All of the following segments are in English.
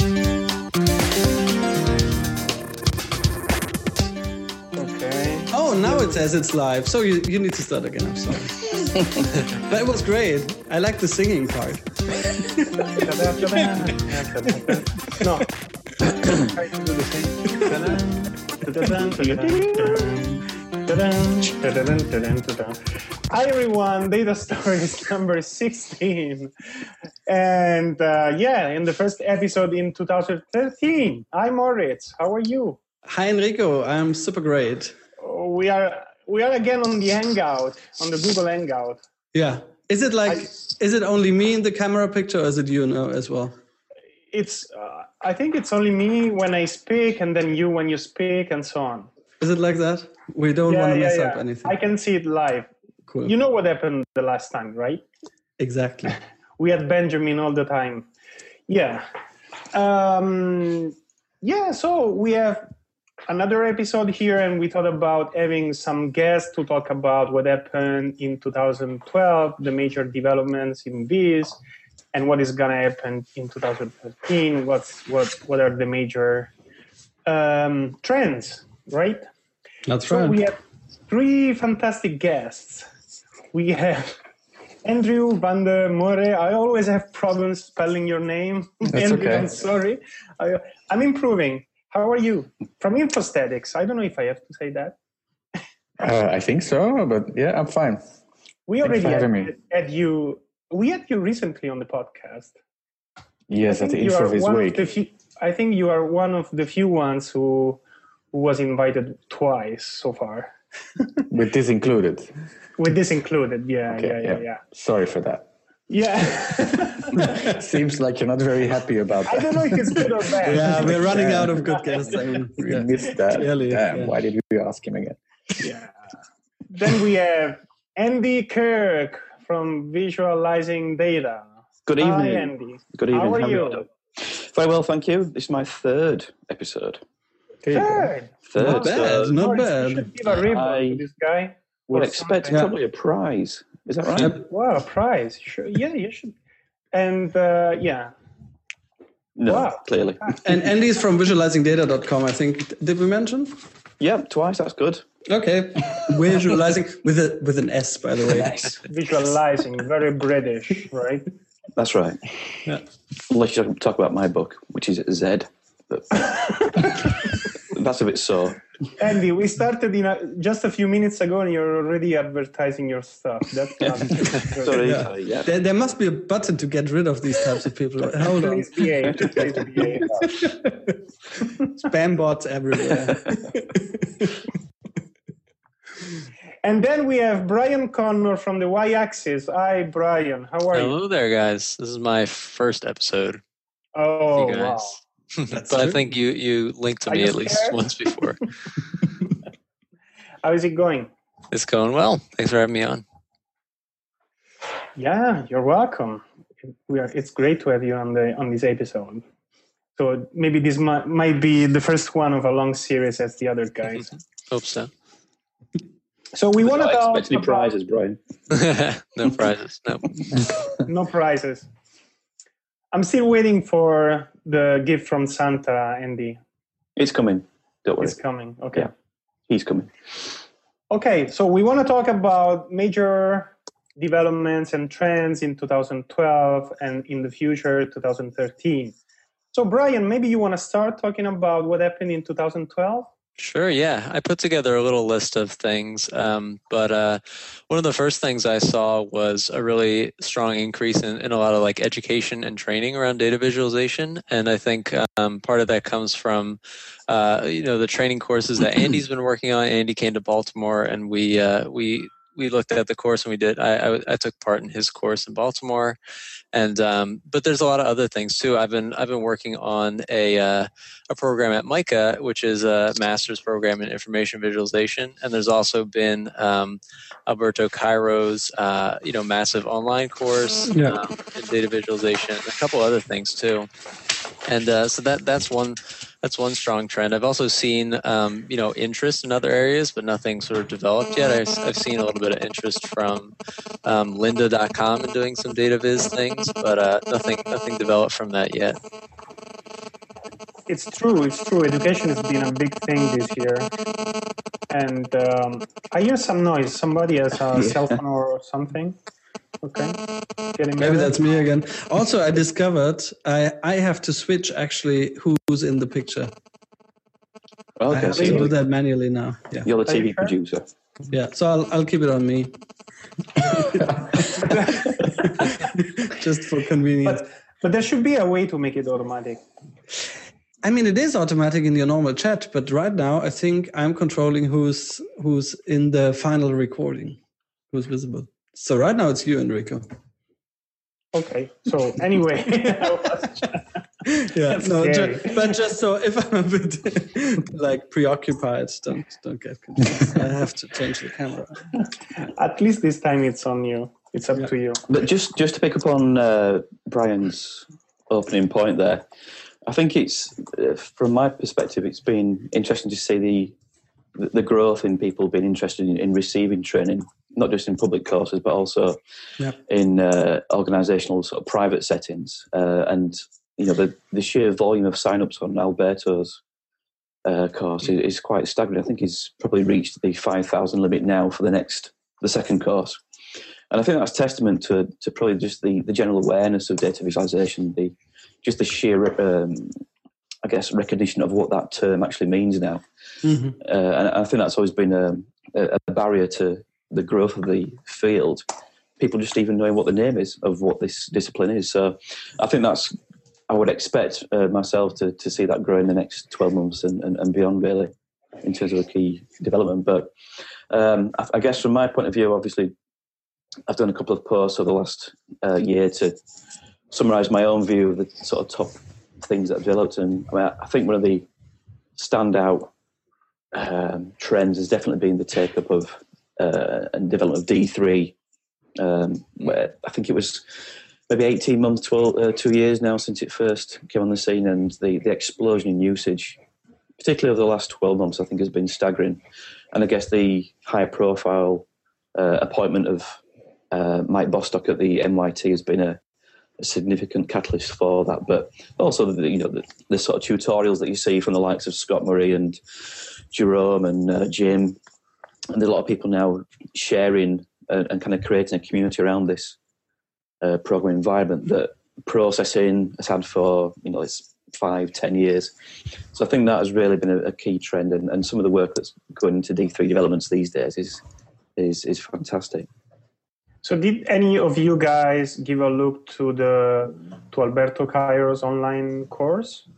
Okay. Oh, now it says it's live. So you need to start again. I'm sorry. But it was great. I like the singing part. No. Try to do the same. Hi everyone, Data Stories number 16. And in the first episode in 2013. Hi Moritz, how are you? Hi Enrico, I'm super great. We are again on the Hangout, on the Google Hangout. Yeah. Is it only me in the camera picture, or is it you now as well? It's I think it's only me when I speak, and then you when you speak, and so on. Is it like that? We don't want to mess up anything. I can see it live. Cool. You know what happened the last time, right? Exactly. We had Benjamin all the time. Yeah. So we have another episode here, and we thought about having some guests to talk about what happened in 2012, the major developments in Viz, and what is going to happen in 2013. What are the major trends, right? That's so right. We have three fantastic guests. We have Andrew van der More. I always have problems spelling your name. That's Andrew, okay. I'm sorry. I'm improving. How are you? From Infostatics. I don't know if I have to say that. I think so, but yeah, I'm fine. We Thanks already for having me. had you. We had you recently on the podcast. Yes, at the intro of his week. I think you are one of the few ones who was invited twice so far. With this included. With this included, yeah. Sorry for that. Yeah. Seems like you're not very happy about that. I don't know if it's good or bad. Yeah, we're running out of good guests. We missed that. Clearly, Damn, yeah. why did we ask him again? Yeah. Then we have Andy Kirk from Visualizing Data. Good evening. Hi, Andy. Good evening. How are How you? Very well, thank you. This is my third episode. Third. Not bad, not Moritz, bad. You should give a ribbon I to this guy. Would or expect something. probably a prize. Is that right? Yep. Wow, a prize. Sure. Yeah, you should. And No, Wow. clearly. And Andy's from visualizingdata.com, I think. Did we mention? Yeah, twice. That's good. Okay. Visualizing with an S, by the way. Nice. visualizing, very British, right? That's right. Yeah. Unless you talk about my book, which is Z. But that's a bit sore. Andy, we started just a few minutes ago, and you're already advertising your stuff. That's not good. Sorry. Yeah. Yeah. There must be a button to get rid of these types of people. Hold on. Please behave. Please behave. Spam bots everywhere. And then we have Brian Connor from the Y-Axis. Hi, Brian. How are you? Hello there, guys. This is my first episode. Oh, You guys. wow. But I think you linked to Are me you at least scared? once before. How is it going? It's going well. Thanks for having me on. Yeah, you're welcome. It's great to have you on this episode. So maybe this might be the first one of a long series as the other guys. Hope so. So we want to Don't talk expect any about prizes, Brian. No prizes. No. no prizes. I'm still waiting for the gift from Santa, Andy. It's coming. Don't worry. It's coming. Okay. Yeah. He's coming. Okay, so we want to talk about major developments and trends in 2012 and in the future, 2013. So Brian, maybe you want to start talking about what happened in 2012? Sure, yeah. I put together a little list of things, but one of the first things I saw was a really strong increase in a lot of like education and training around data visualization, and I think part of that comes from the training courses that Andy's been working on. Andy came to Baltimore, and we looked at the course, and we did. I took part in his course in Baltimore, and but there's a lot of other things too. I've been working on a program at MICA, which is a master's program in information visualization, and there's also been Alberto Cairo's massive online course in data visualization, and a couple other things too. And so that's one strong trend. I've also seen interest in other areas, but nothing sort of developed yet. I've seen a little bit of interest from lynda.com in doing some data viz things, but nothing developed from that yet. it's true. It's true. Education has been a big thing this year. And I hear some noise. Somebody has a cell phone or something. Okay. Maybe that's me again. Also, I discovered I have to switch actually who's in the picture. Okay, I have so to do that manually now. Yeah. you're the TV producer. Yeah. So I'll keep it on me. Just for convenience. But there should be a way to make it automatic. I mean, it is automatic in your normal chat, but right now I think I'm controlling who's in the final recording, who's visible. So right now it's you, Enrico. Okay. So anyway, yeah. No, but just so if I'm a bit like preoccupied, don't get confused. I have to change the camera. At least this time it's on you. It's up to you. But just to pick up on Brian's opening point there, I think it's from my perspective, it's been interesting to see the growth in people being interested in receiving training, not just in public courses, but also in organisational sort of private settings. And you know, the sheer volume of sign-ups on Alberto's course is quite staggering. I think he's probably reached the 5,000 limit now for the second course. And I think that's testament to probably just the general awareness of data visualization, the sheer, I guess, recognition of what that term actually means now. Mm-hmm. And I think that's always been a barrier to the growth of the field. People just even knowing what the name is of what this discipline is. So I think I would expect myself to see that grow in the next 12 months and beyond, really, in terms of a key development. But I guess from my point of view, obviously, I've done a couple of posts over the last year to summarise my own view of the sort of top things that I've developed. And I think one of the standout trends has definitely been the take-up of and development of D3, where I think it was maybe 18 months, 2 years now since it first came on the scene, and the explosion in usage, particularly over the last 12 months, I think has been staggering. And I guess the high-profile appointment of Mike Bostock at the MIT has been a significant catalyst for that. But also, the sort of tutorials that you see from the likes of Scott Murray and Jerome and Jim, and there's a lot of people now sharing and kind of creating a community around this program environment that processing has had for it's 5-10 years. So I think that has really been a key trend, and some of the work that's going into D3 developments these days is fantastic. So did any of you guys give a look to Alberto Cairo's online course?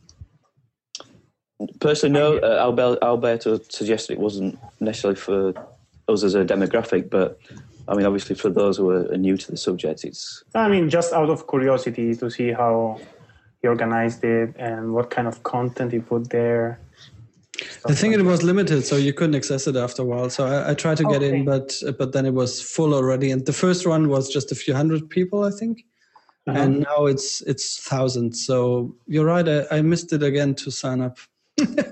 Personally, no. Alberto suggested it wasn't necessarily for us as a demographic, but I mean, obviously for those who are new to the subject, it's... I mean, just out of curiosity to see how he organized it and what kind of content he put there. I think it was limited, so you couldn't access it after a while. So I tried to get in, but then it was full already. And the first one was just a few hundred people, I think. Uh-huh. And now it's thousands. So you're right, I missed it again to sign up. But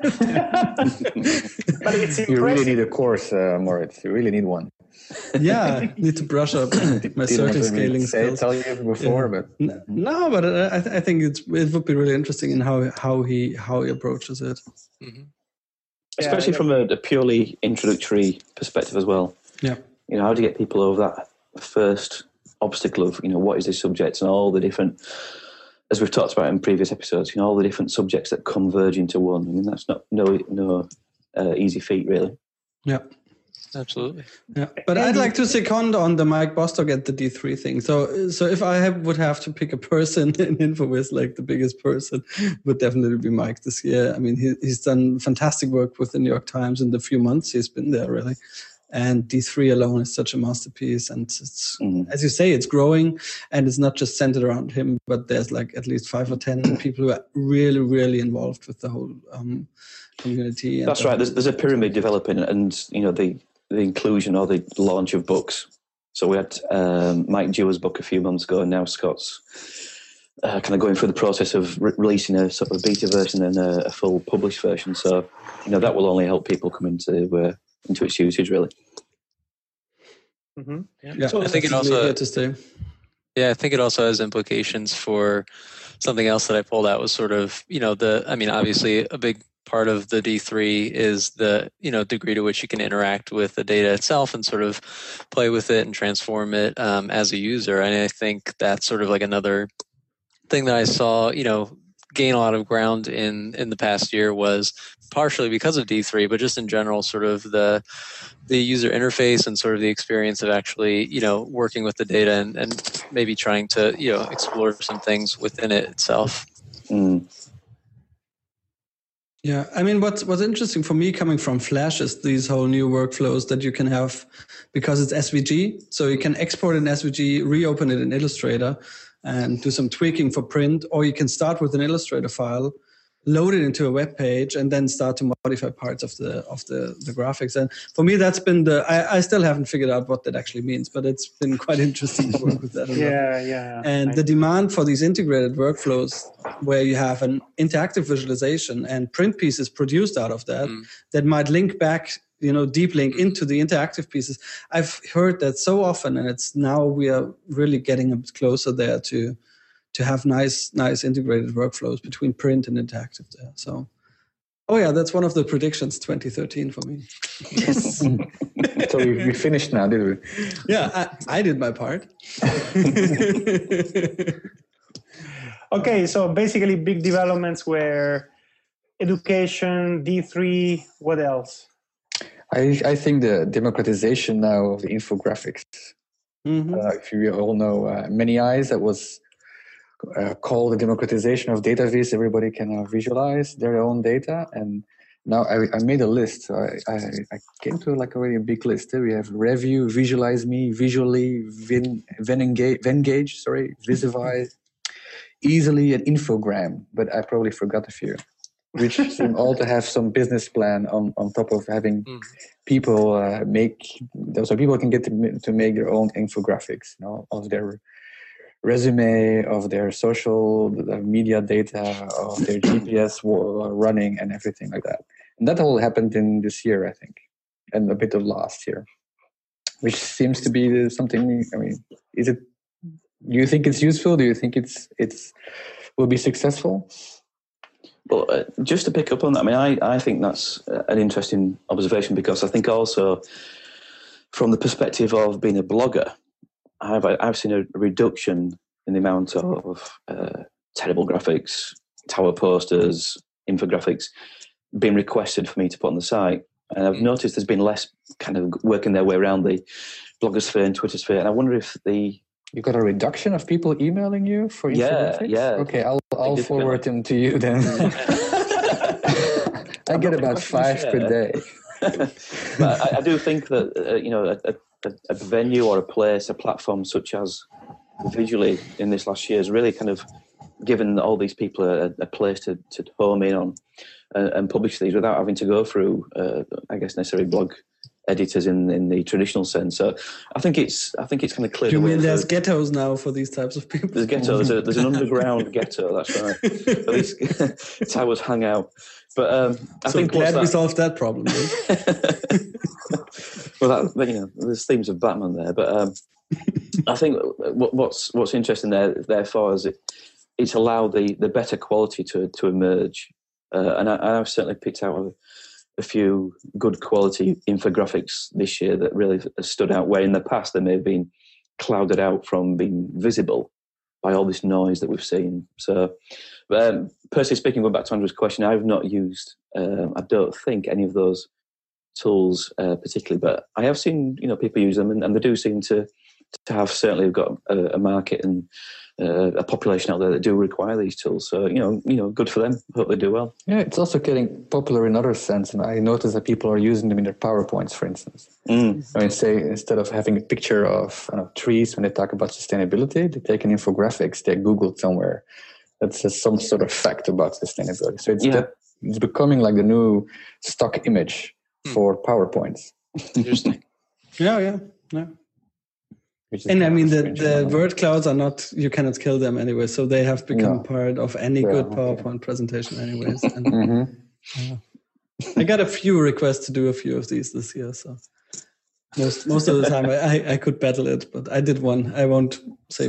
it's you really need a course, Moritz. You really need one. Yeah, I need to brush up my circle scaling skills. Tell you before, but no, but I think it would be really interesting in how he approaches it. Mm-hmm. Especially from a purely introductory perspective as well. Yeah. How do you get people over that first obstacle of, what is this subject, and all the different, as we've talked about in previous episodes, all the different subjects that converge into one. I mean, that's no easy feat, really. Yeah. Absolutely. Yeah, but I'd like to second on the Mike Bostock at the D3 thing. So if I would have to pick a person in InfoWhiz, like the biggest person, would definitely be Mike this year. I mean, he's done fantastic work with the New York Times in the few months he's been there, really. And D3 alone is such a masterpiece. And it's, as you say, it's growing, and it's not just centered around him, but there's like at least 5 or 10 people who are really, really involved with the whole community. That's right. There's a pyramid developing, and, the inclusion or the launch of books. So we had Mike Dewar's book a few months ago, and now Scott's kind of going through the process of releasing a sort of beta version and a full published version. So, that will only help people come into its usage, really. Mm-hmm. Yeah. So I think it also here to stay. Yeah, I think it also has implications for something else that I pulled out was sort of, obviously a big part of the D3 is the, degree to which you can interact with the data itself and sort of play with it and transform it as a user. And I think that's sort of like another thing that I saw, gain a lot of ground in the past year was partially because of D3, but just in general, sort of the user interface and sort of the experience of actually, working with the data and maybe trying to, explore some things within it itself. Yeah, I mean, what's interesting for me coming from Flash is these whole new workflows that you can have because it's SVG. So you can export an SVG, reopen it in Illustrator, and do some tweaking for print, or you can start with an Illustrator file, load it into a web page, and then start to modify parts of the graphics. And for me, that's been I still haven't figured out what that actually means, but it's been quite interesting to work with that. Yeah. And the demand for these integrated workflows where you have an interactive visualization and print pieces produced out of that, that might link back, deep link into the interactive pieces. I've heard that so often, and it's now we are really getting a bit closer there to have nice integrated workflows between print and interactive there. So, that's one of the predictions 2013 for me. Yes. So we finished now, did we? Yeah, I did my part. Okay, so basically big developments were education, D3, what else? I think the democratization now of the infographics. If you all know Many Eyes, that was called the democratization of data viz. Everybody can visualize their own data. And now I made a list. So I came to already a big list. We have Review, Visualize Me, Visually, Venngage, Visify, Easily, and Infogram. But I probably forgot a few, which seem all to have some business plan on top of having people so people can get to make their own infographics, of their resume, of their social media data, of their GPS running and everything like that. And that all happened in this year, I think, and a bit of last year, which seems to be something. I mean, do you think it's useful? Do you think it's will be successful? Well, just to pick up on that, I think that's an interesting observation, because I think also from the perspective of being a blogger, I've seen a reduction in the amount of terrible graphics, tower posters, infographics being requested for me to put on the site. And I've noticed there's been less kind of working their way around the blogosphere and Twitter sphere. And I wonder if you got a reduction of people emailing you for infographics? Yeah. Okay, I'll forward them to you then. I get about 5 per day. But I do think that a venue or a place, a platform such as Visually in this last year has really kind of given all these people a place to home in on and publish these without having to go through, necessarily blog editors in the traditional sense. So I think it's kind of clear. You mean there's ghettos now for these types of people? There's ghettos. There's an underground ghetto. That's right. At least towers hang out. But I think glad we solved that problem. Well, there's themes of Batman there, but I think what's interesting there, therefore, is it's allowed the better quality to emerge, and I've certainly picked out a few good quality infographics this year that really stood out, where in the past they may have been clouded out from being visible by all this noise that we've seen. So, personally speaking, going back to Andrew's question, I've not used, I don't think, any of those tools particularly, but I have seen people use them, and they do seem to have certainly got a market and a population out there that do require these tools. So good for them. Hope they do well. Yeah, it's also getting popular in other sense, and I notice that people are using them in their PowerPoints, for instance. Say instead of having a picture of trees when they talk about sustainability, they take an infographics they Googled somewhere that says some sort of fact about sustainability. So it's becoming like the new stock image for PowerPoints. Interesting. Yeah. And I mean, the word clouds are not, you cannot kill them anyway, so they have become part of any good PowerPoint presentation anyways. And, I got a few requests to do a few of these this year, so most of the time I could battle it, but I did one. I won't say for whom.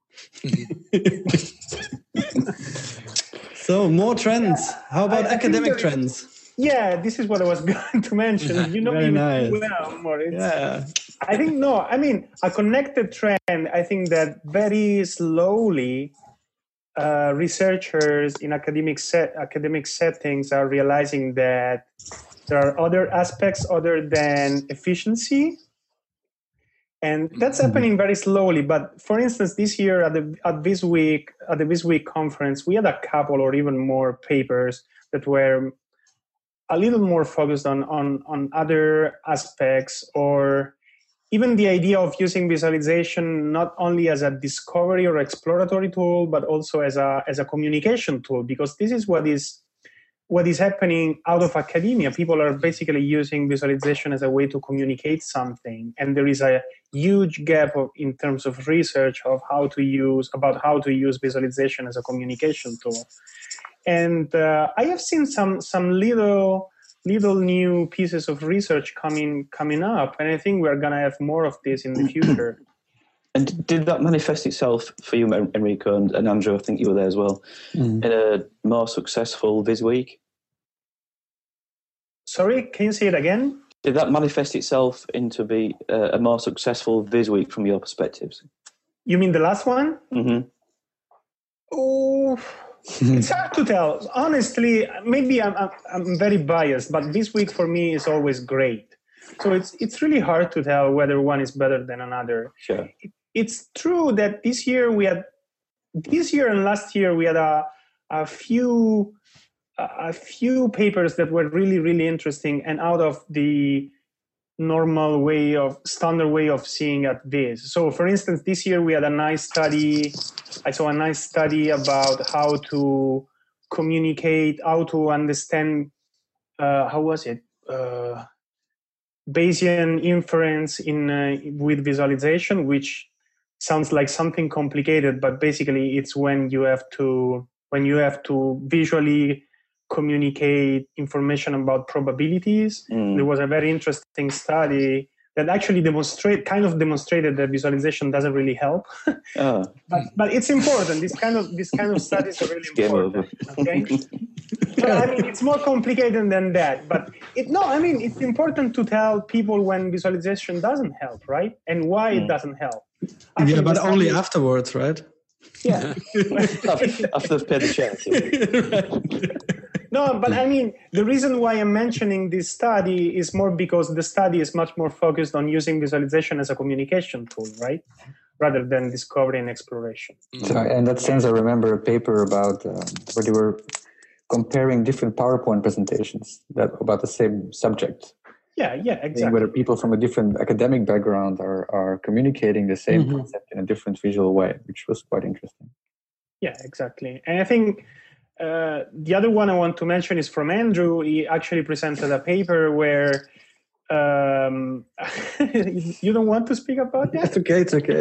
So more trends. How about academic trends? Yeah, this is what I was going to mention. You know, very nice. Well, Moritz. Yeah. I think a connected trend. I think that very slowly, researchers in academic settings are realizing that there are other aspects other than efficiency, and that's happening very slowly. But for instance, this year at the VisWeek conference, we had a couple or even more papers that were a little more focused on other aspects, or even the idea of using visualization not only as a discovery or exploratory tool, but also as a communication tool, because this is what is happening out of academia. People are basically using visualization as a way to communicate something, and there is a huge gap in terms of research of how to use visualization as a communication tool. And I have seen some little new pieces of research coming up, and I think we're going to have more of this in the future. And did that manifest itself for you, Enrico and Andrew? I think you were there as well, in a more successful VisWeek? Sorry, can you say it again? Did that manifest itself into be a more successful VisWeek from your perspectives? You mean the last one? Mm-hmm. Oh, it's hard to tell. Honestly, maybe I'm very biased, but VisWeek for me is always great. So it's really hard to tell whether one is better than another. Sure. It's true that this year and last year we had a few papers that were really, really interesting and out of the standard way of seeing at Viz. So for instance, this year we had I saw a nice study about how to communicate, how to understand, Bayesian inference with visualization, which sounds like something complicated, but basically it's when you have to visually communicate information about probabilities. There was a very interesting study that actually demonstrated that visualization doesn't really help. But it's important. This kind of studies are really important. Okay. So, it's more complicated than that. But it's important to tell people when visualization doesn't help, right? And why it doesn't help. Actually, but only afterwards, right? Yeah. After they've paid the charity. No, but the reason why I'm mentioning this study is more because the study is much more focused on using visualization as a communication tool, right? Rather than discovery and exploration. So in that sense, I remember a paper about where they were comparing different PowerPoint presentations about the same subject. Yeah, exactly. Whether people from a different academic background are communicating the same concept in a different visual way, which was quite interesting. Yeah, exactly. And I think the other one I want to mention is from Andrew. He actually presented a paper where you don't want to speak about that? It's okay.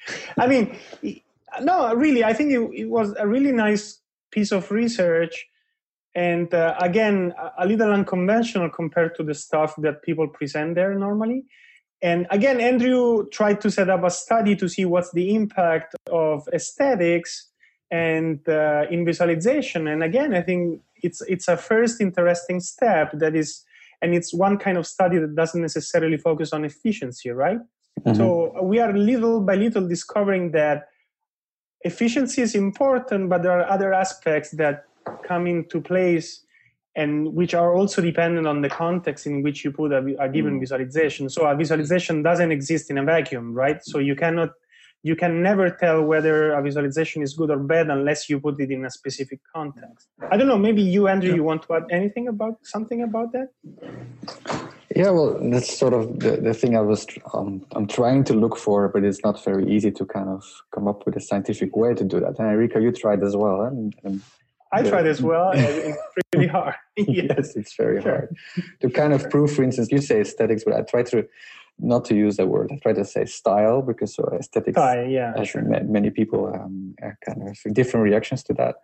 No, really, I think it was a really nice piece of research. And again, a little unconventional compared to the stuff that people present there normally. And again, Andrew tried to set up a study to see what's the impact of aesthetics and in visualization. And again, I think it's a first interesting step and it's one kind of study that doesn't necessarily focus on efficiency, right? Mm-hmm. So we are little by little discovering that efficiency is important, but there are other aspects that come into place and which are also dependent on the context in which you put a given visualization. So a visualization doesn't exist in a vacuum, right? So you can never tell whether a visualization is good or bad unless you put it in a specific context. I don't know, maybe you, Andrew, you want to add something about that? Yeah, well, that's sort of the thing I'm trying to look for, but it's not very easy to kind of come up with a scientific way to do that. And Enrico, you tried as well. I tried as well. It's pretty hard. Yes, it's very hard to kind of prove. For instance, you say aesthetics, but I try to not to use that word. I try to say style because aesthetics. Style, yeah, sure. Many people kind of different reactions to that.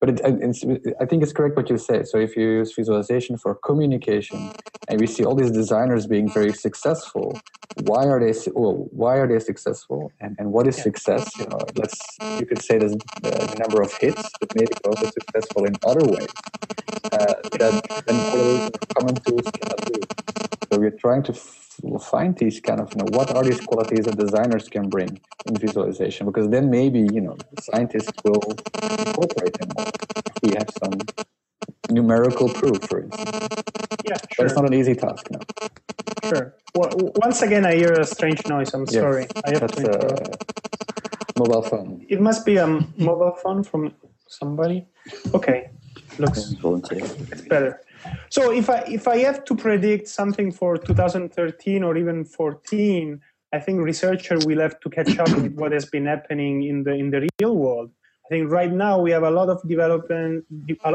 But I think it's correct what you say. So if you use visualization for communication, and we see all these designers being very successful, why are they successful, and what is success? You could say there's the number of hits, but maybe also successful in other ways that then common tools cannot do. So we're trying to find these kind of, what are these qualities that designers can bring in visualization? Because then maybe, scientists will incorporate them more if we have some numerical proof, for instance. Yeah, sure. But it's not an easy task, no. Sure. Well, once again, I hear a strange noise. I'm sorry. That's a mobile phone. It must be a mobile phone from somebody. Okay. Looks it's better. So if I have to predict something for 2013 or even 14, I think researchers will have to catch up with what has been happening in the real world. I think right now we have a lot of development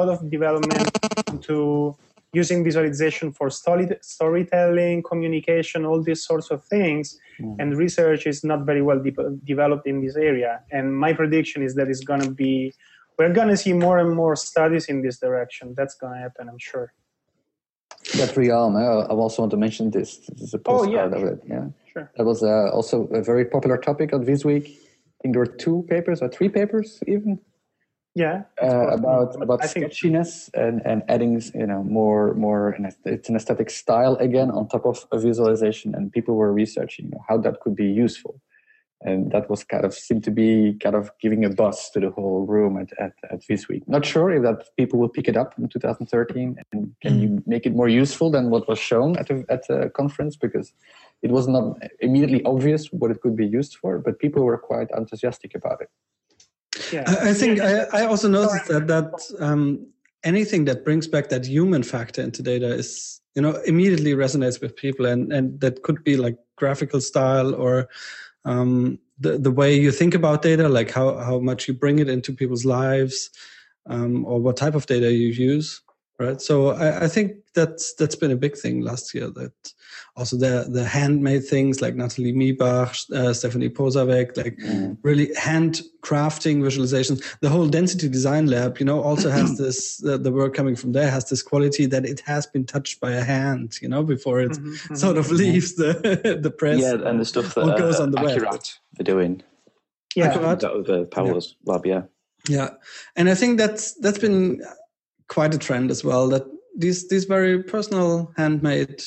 into using visualization for storytelling, communication, all these sorts of things. And research is not very well developed in this area. And my prediction is that we're going to see more and more studies in this direction. That's going to happen, I'm sure. That realm, I also want to mention this. This is a postcard of it. Yeah, sure. That was also a very popular topic on this week. I think there were 2 papers or 3 papers even. Yeah. About sketchiness and adding, more. It's an aesthetic style again on top of a visualization, and people were researching how that could be useful. And that was seemed to be giving a buzz to the whole room at this week. Not sure if that people will pick it up in 2013, and can you make it more useful than what was shown at the conference, because it was not immediately obvious what it could be used for, but people were quite enthusiastic about it. Yeah. I think I also noticed that anything that brings back that human factor into data is, immediately resonates with people, and that could be like graphical style or the way you think about data, like how much you bring it into people's lives, or what type of data you use, right? So I think that's been a big thing last year. That also the handmade things like Nathalie Miebach, Stephanie Posavec, really handcrafting visualizations. The whole Density Design Lab, also has this, the work coming from there has this quality that it has been touched by a hand, before it sort of leaves the press. Yeah, and the stuff that goes on the web. Accurat are doing. Yeah, Accurat. That was Paolo's lab, yeah. Yeah, and I think that's been quite a trend as well, that these very personal, handmade,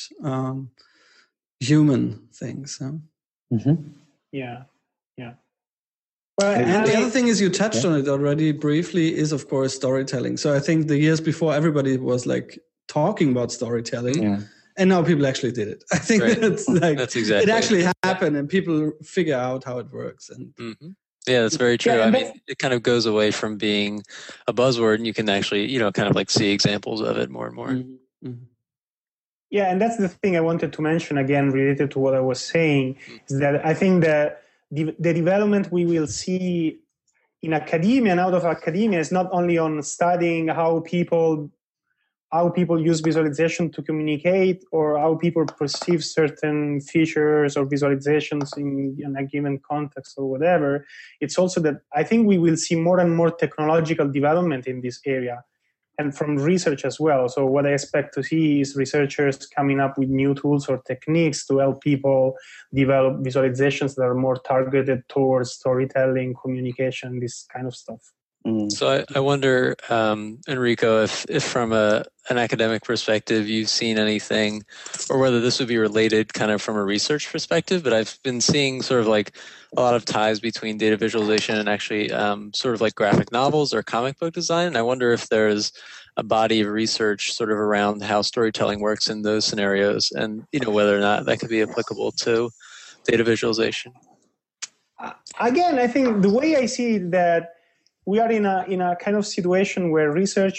human things. Yeah. Well, and the other thing is, you touched on it already briefly, is of course storytelling. So I think the years before, everybody was like talking about storytelling, and now people actually did it. I think that's exactly it. Actually happened, and people figure out how it works. And yeah, that's very true. I mean, it kind of goes away from being a buzzword, and you can actually, kind of like see examples of it more and more. Yeah, and that's the thing I wanted to mention again, related to what I was saying, is that I think that the development we will see in academia and out of academia is not only on studying how people use visualization to communicate, or how people perceive certain features or visualizations in a given context or whatever. It's also that I think we will see more and more technological development in this area, and from research as well. So what I expect to see is researchers coming up with new tools or techniques to help people develop visualizations that are more targeted towards storytelling, communication, this kind of stuff. So I wonder, Enrico, if from an academic perspective, you've seen anything, or whether this would be related kind of from a research perspective, but I've been seeing sort of like a lot of ties between data visualization and actually sort of like graphic novels or comic book design. And I wonder if there's a body of research sort of around how storytelling works in those scenarios, and whether or not that could be applicable to data visualization. Again, I think the way I see it, that we are in a kind of situation where research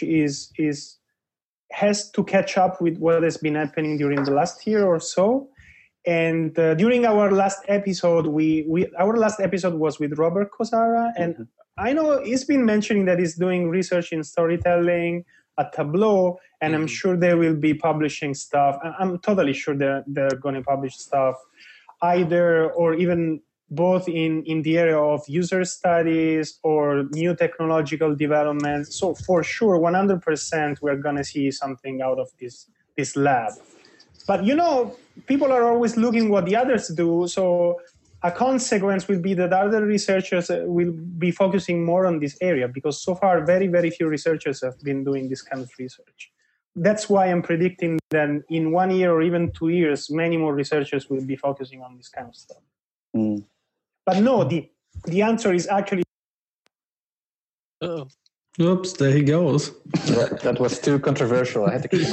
has to catch up with what has been happening during the last year or so. And during our last episode, our last episode was with Robert Kosara, and I know he's been mentioning that he's doing research in storytelling at Tableau, and I'm sure they will be publishing stuff. I'm totally sure they're going to publish stuff either, or even both in the area of user studies or new technological developments. So for sure, 100%, we're going to see something out of this lab. But, people are always looking what the others do. So a consequence will be that other researchers will be focusing more on this area, because so far very, very few researchers have been doing this kind of research. That's why I'm predicting that in 1 year or even 2 years, many more researchers will be focusing on this kind of stuff. Mm. But no, the answer is actually... Uh-oh. Oops, there he goes. That was too controversial. I had to kick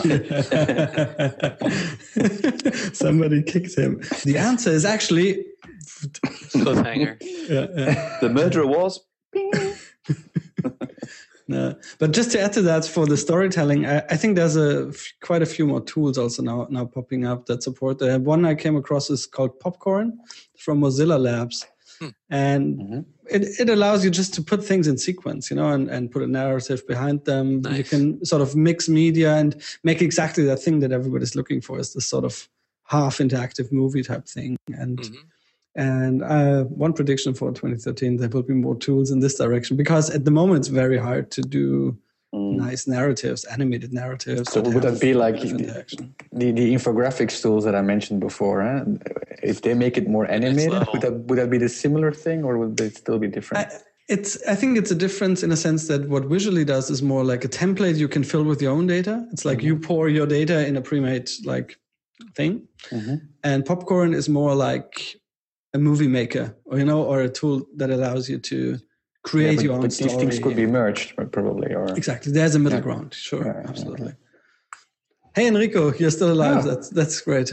him out. Somebody kicked him. The answer is actually... Cliffhanger. Yeah. The murderer was... No. But just to add to that, for the storytelling, I think there's quite a few more tools also now popping up that support. One I came across is called Popcorn from Mozilla Labs. And it allows you just to put things in sequence, and put a narrative behind them. Nice. You can sort of mix media and make exactly that thing that everybody's looking for, is this sort of half interactive movie type thing. And one prediction for 2013, there will be more tools in this direction, because at the moment it's very hard to do nice narratives, animated narratives. So would that be like the infographics tools that I mentioned before? Huh? If they make it more animated, would that be the similar thing, or would they still be different? I think it's a difference in a sense that what Visually does is more like a template you can fill with your own data. It's like you pour your data in a pre-made thing, and Popcorn is more like a movie maker, or a tool that allows you to create your own story. These things could be merged, probably, or exactly. There's a middle ground. Sure, absolutely. Hey, Enrico, you're still alive. That's great.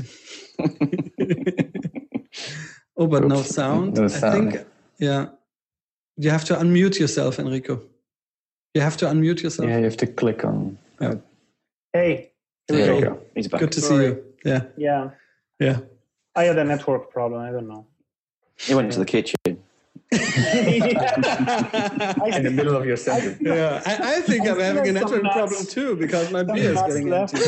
Oh, but no sound. No sound. I think, you have to unmute yourself, Enrico. You have to unmute yourself. Yeah, you have to click on. Hey, there you go. He's back. Good to see you. Yeah. I had a network problem. I don't know. He went to the kitchen. In the middle of your sentence. Yeah, I think I'm having a network problem too, because my beer is getting empty.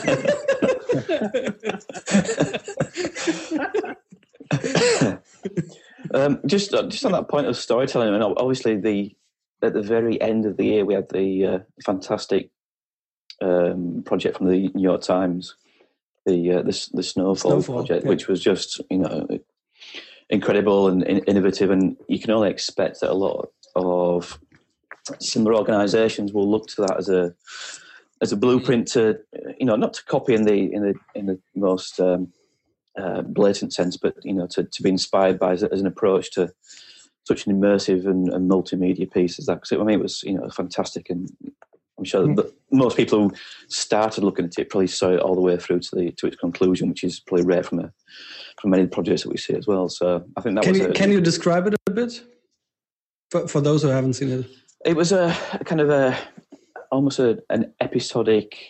Just on that point of storytelling, and obviously at the very end of the year we had the fantastic project from the New York Times, the Snowfall project, which was just incredible and innovative, and you can only expect that a lot of similar organisations will look to that as a blueprint to not to copy in the most blatant sense, but to be inspired by as an approach to such an immersive and multimedia piece as that. Because it was fantastic, and I'm sure that most people who started looking at it probably saw it all the way through to its conclusion, which is probably rare from many of the projects that we see as well. So I think that Can you describe it a bit for those who haven't seen it? It was a kind of almost an episodic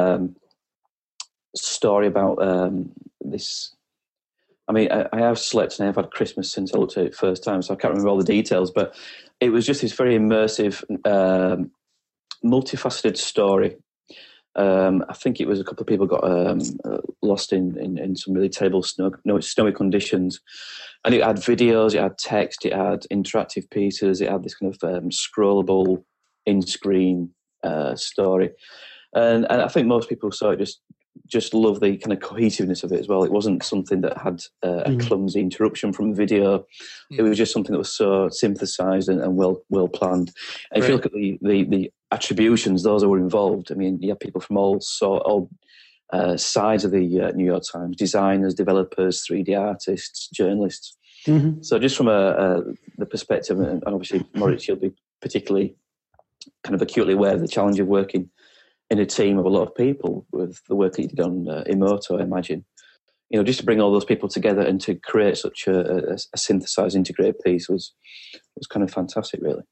story about this. I mean, I have slept and I've had Christmas since I looked at it first time, so I can't remember all the details, but it was just this very immersive, multifaceted story. I think it was a couple of people got lost in some really terrible snowy conditions, and it had videos, it had text, it had interactive pieces, it had this kind of scrollable in-screen story, and I think most people saw it just love the kind of cohesiveness of it as well. It wasn't something that had a clumsy interruption from video. It was just something that was so synthesized and well planned. And if you look at the attributions, those who were involved, I mean, you have people from all sides of the New York Times: designers, developers, 3D artists, journalists. So just from the perspective, and obviously Moritz, you'll be particularly kind of acutely aware of the challenge of working in a team of a lot of people with the work that you did on Emoto, I imagine. Just to bring all those people together and to create such a synthesized, integrated piece was kind of fantastic, really.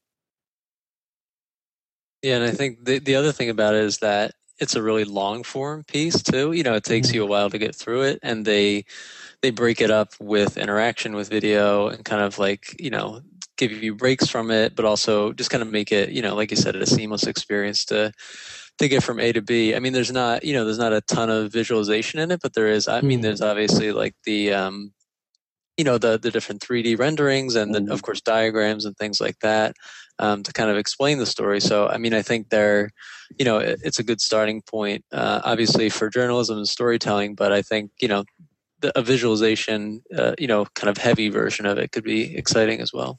Yeah, and I think the other thing about it is that it's a really long form piece too. It takes you a while to get through it, and they break it up with interaction with video and kind of give you breaks from it, but also just kind of make it, like you said, a seamless experience to get from A to B. I mean, there's not a ton of visualization in it, but there is. I mean, there's obviously like the the different 3D renderings and then, of course, diagrams and things like that to kind of explain the story. So, I mean, I think it's a good starting point, obviously, for journalism and storytelling. But I think, a visualization, kind of heavy version of it could be exciting as well.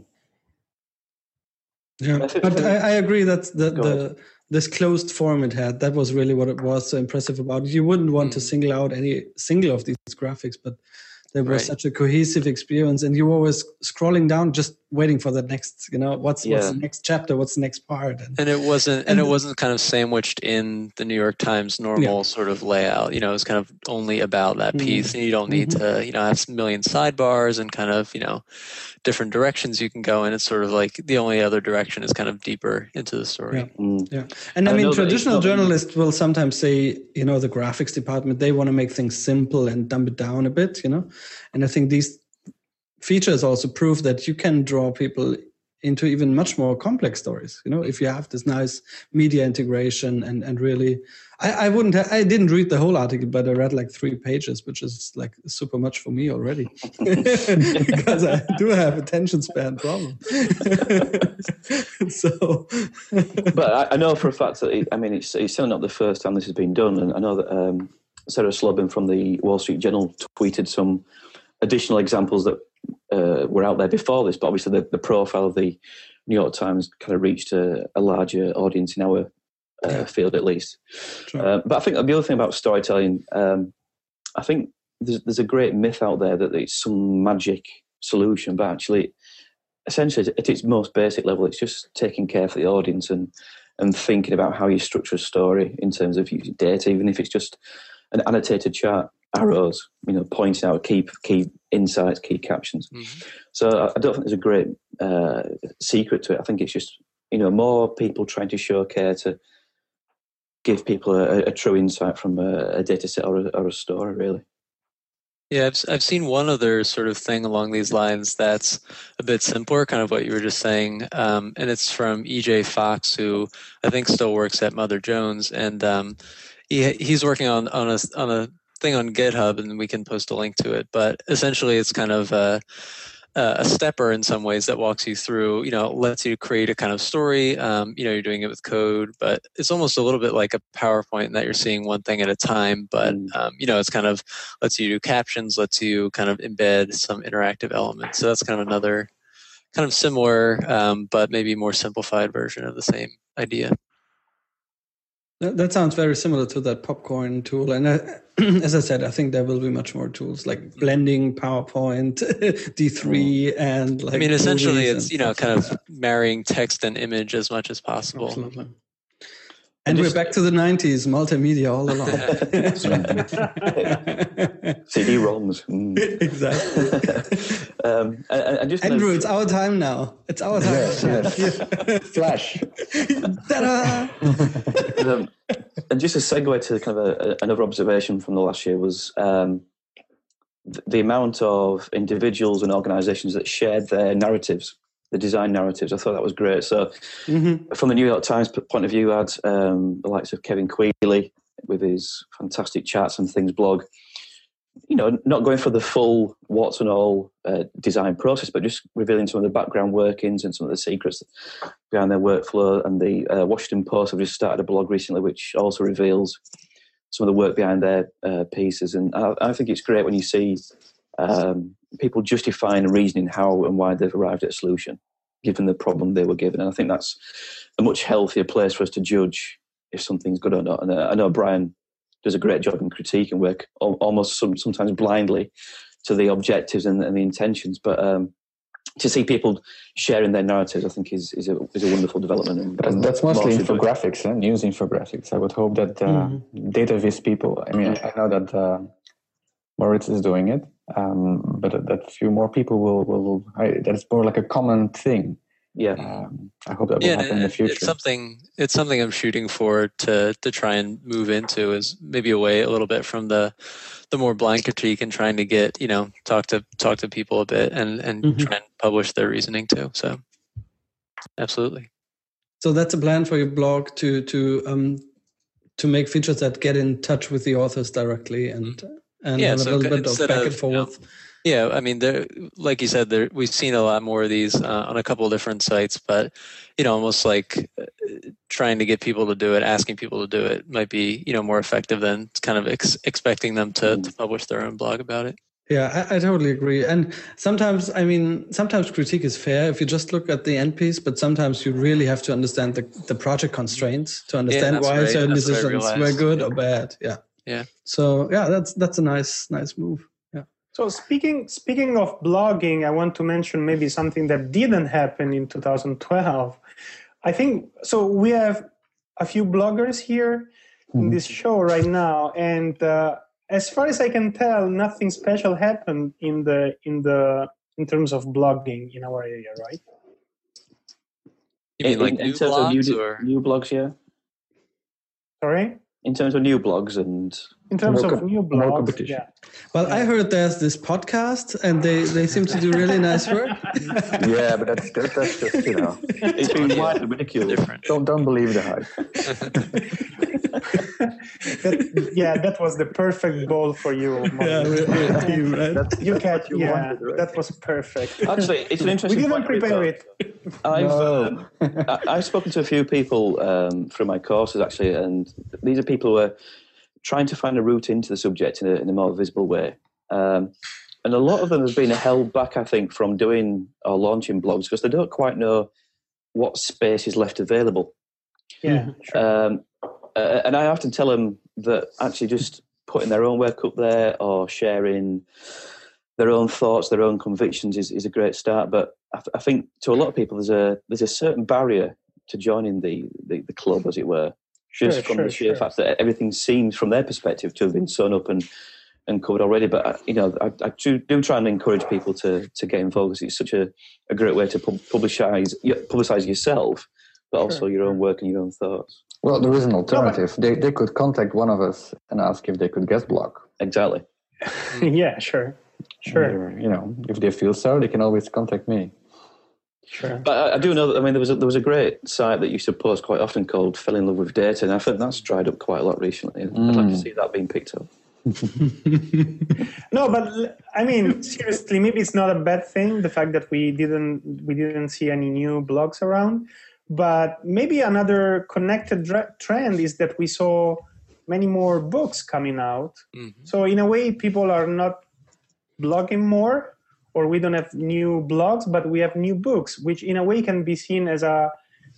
Yeah, but I agree that this closed form it had, that was really what it was so impressive about it. You wouldn't want to single out any single of these graphics, but there was such a cohesive experience, and you were always scrolling down, just waiting for the next, what's the next chapter, what's the next part, and it wasn't kind of sandwiched in the New York Times normal sort of layout. It was kind of only about that piece, and you don't need to, have a million sidebars and kind of, different directions you can go in. It's sort of like the only other direction is kind of deeper into the story. Yeah. And I mean, traditional journalists will sometimes say, the graphics department, they want to make things simple and dumb it down a bit, And I think these features also prove that you can draw people into even much more complex stories, if you have this nice media integration and really, I didn't read the whole article, but I read like 3 pages, which is like super much for me already because I do have attention span problem. So, but I know for a fact that it's still not the first time this has been done, and I know that Sarah Slobin from the Wall Street Journal tweeted some additional examples that were out there before this, but obviously the profile of the New York Times kind of reached a larger audience in our field, at least. Sure. But I think the other thing about storytelling, I think there's a great myth out there that it's some magic solution, but actually, essentially, at its most basic level, it's just taking care of the audience and thinking about how you structure a story in terms of using data, even if it's just an annotated chart, arrows, pointing out key insights, key captions. So I don't think there's a great secret to it. I think it's just, more people trying to show care to give people a true insight from a data set or a story, really. Yeah, I've seen one other sort of thing along these lines that's a bit simpler, kind of what you were just saying, and it's from E.J. Fox, who I think still works at Mother Jones, and he's working on a thing on GitHub, and we can post a link to it. But essentially, it's kind of a stepper in some ways that walks you through, lets you create a kind of story. You're doing it with code, but it's almost a little bit like a PowerPoint in that you're seeing one thing at a time. But it's kind of lets you do captions, lets you kind of embed some interactive elements. So that's kind of another kind of similar, but maybe more simplified version of the same idea. That sounds very similar to that Popcorn tool. And as I said, I think there will be much more tools like blending, PowerPoint, D3, and like. I mean, essentially, it's kind of marrying text and image as much as possible. Absolutely. And we're back to the 90s, multimedia all along. CD-ROMs. Exactly. And Andrew, it's our time now. It's our time. Yes. Flash. Ta-da! And just a segue to kind of another observation from the last year was the amount of individuals and organizations that shared their narratives, the design narratives. I thought that was great. So from the New York Times point of view, I had the likes of Kevin Quealy with his fantastic Charts and Things blog, not going for the full warts and all design process, but just revealing some of the background workings and some of the secrets behind their workflow. And the Washington Post have just started a blog recently, which also reveals some of the work behind their pieces. And I think it's great when you see people justifying and reasoning how and why they've arrived at a solution, given the problem they were given. And I think that's a much healthier place for us to judge if something's good or not. And I know Brian does a great job in critiquing work, almost sometimes blindly to the objectives and the intentions. But to see people sharing their narratives, I think is a wonderful development. And that's mostly infographics, news infographics. I would hope that data viz people, I mean, I know that Moritz is doing it, but that few more people will that's more like a common thing. Yeah, I hope that will happen in the future. It's something I'm shooting for to try and move into, is maybe away a little bit from the more blind critique and trying to get talk to people a bit and try and publish their reasoning too. So absolutely. So that's a plan for your blog to make features that get in touch with the authors directly and have a little bit of back and forth. Yeah, I mean, like you said, we've seen a lot more of these on a couple of different sites, but almost like trying to get people to do it, asking people to do it, might be more effective than kind of expecting them to publish their own blog about it. Yeah, I totally agree. And sometimes critique is fair if you just look at the end piece, but sometimes you really have to understand the project constraints to understand why certain decisions were good or bad. Yeah. Yeah. So that's a nice move. Yeah. So speaking of blogging, I want to mention maybe something that didn't happen in 2012. I think so. We have a few bloggers here in this show right now, and as far as I can tell, nothing special happened in terms of blogging in our area, right? You mean like new blogs or new blogs? Yeah. Sorry. In terms of new blogs and in terms of new blogs, yeah. Well, I heard there's this podcast, and they seem to do really nice work. Yeah, but that's just it's been widely ridiculed. Don't believe the hype. That was the perfect goal for you. Yeah, right. That was perfect. Actually, it's an interesting. We didn't prepare it. I've spoken to a few people through my courses actually, and these are people who are trying to find a route into the subject in a more visible way. And a lot of them have been held back, I think, from doing or launching blogs because they don't quite know what space is left available. Yeah, sure. And I often tell them that actually just putting their own work up there or sharing their own thoughts, their own convictions is a great start. But I think to a lot of people, there's a certain barrier to joining the club, as it were, just from the sheer fact that everything seems, from their perspective, to have been sewn up and covered already. But I do try and encourage people to get involved because it's such a great way to publicize yourself, but also your own work and your own thoughts. Well, there is an alternative. They could contact one of us and ask if they could guest blog. Exactly. Yeah, sure. If they feel so, they can always contact me. Sure. But I do know that, I mean, there was a great site that used to post quite often called Fell in Love with Data, and I think that's dried up quite a lot recently. I'd like to see that being picked up. No, but I mean, seriously, maybe it's not a bad thing, the fact that we didn't see any new blogs around. But maybe another connected trend is that we saw many more books coming out. Mm-hmm. So in a way, people are not blogging more, or we don't have new blogs, but we have new books, which in a way can be seen as a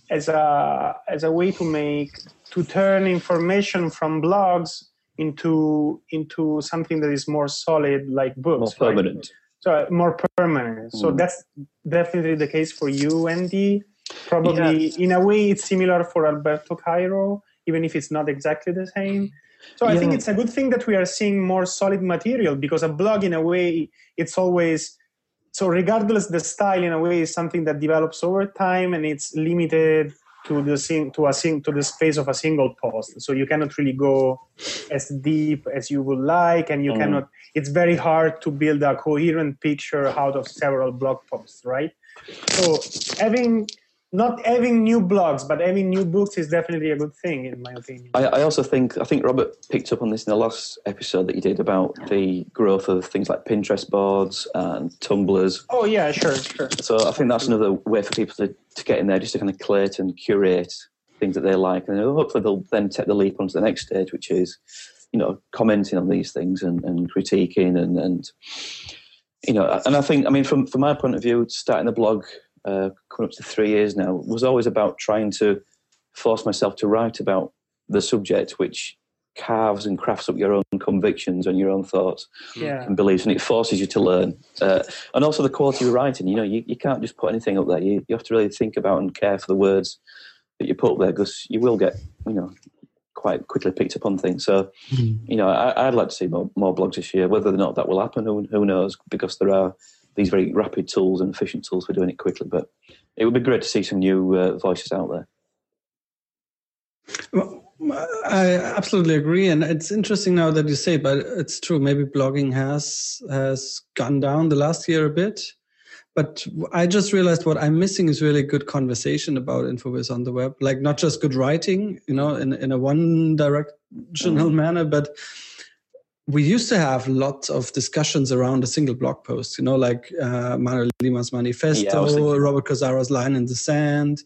way to turn information from blogs into something that is more solid, like books. More permanent. Right? So more permanent. So that's definitely the case for you, Andy. Probably, in a way, it's similar for Alberto Cairo, even if it's not exactly the same. So I think it's a good thing that we are seeing more solid material, because a blog, in a way, it's always, so regardless the style, in a way, is something that develops over time, and it's limited to the space of a single post. So you cannot really go as deep as you would like, and you cannot. It's very hard to build a coherent picture out of several blog posts, right? So not having new blogs, but having new books is definitely a good thing, in my opinion. I also think Robert picked up on this in the last episode that you did about the growth of things like Pinterest boards and Tumblrs. Oh, yeah, sure. So I think that's another way for people to get in there, just to kind of collate and curate things that they like. And hopefully they'll then take the leap onto the next stage, which is, commenting on these things and critiquing and and I think, I mean, from my point of view, starting the blog, coming up to 3 years now, was always about trying to force myself to write about the subject, which carves and crafts up your own convictions and your own thoughts and beliefs, and it forces you to learn. And also the quality of writing, you can't just put anything up there. You have to really think about and care for the words that you put up there, because you will get, quite quickly picked up on things. So, I'd like to see more blogs this year. Whether or not that will happen, who knows, because there are these very rapid tools and efficient tools for doing it quickly. But it would be great to see some new voices out there. Well, I absolutely agree, and it's interesting now that you say, but it's true. Maybe blogging has gone down the last year a bit, but I just realized what I'm missing is really good conversation about InfoWhiz on the web, like not just good writing, in a one-directional manner, but we used to have lots of discussions around a single blog post, like Manuel Lima's manifesto, Robert Cosara's line in the sand.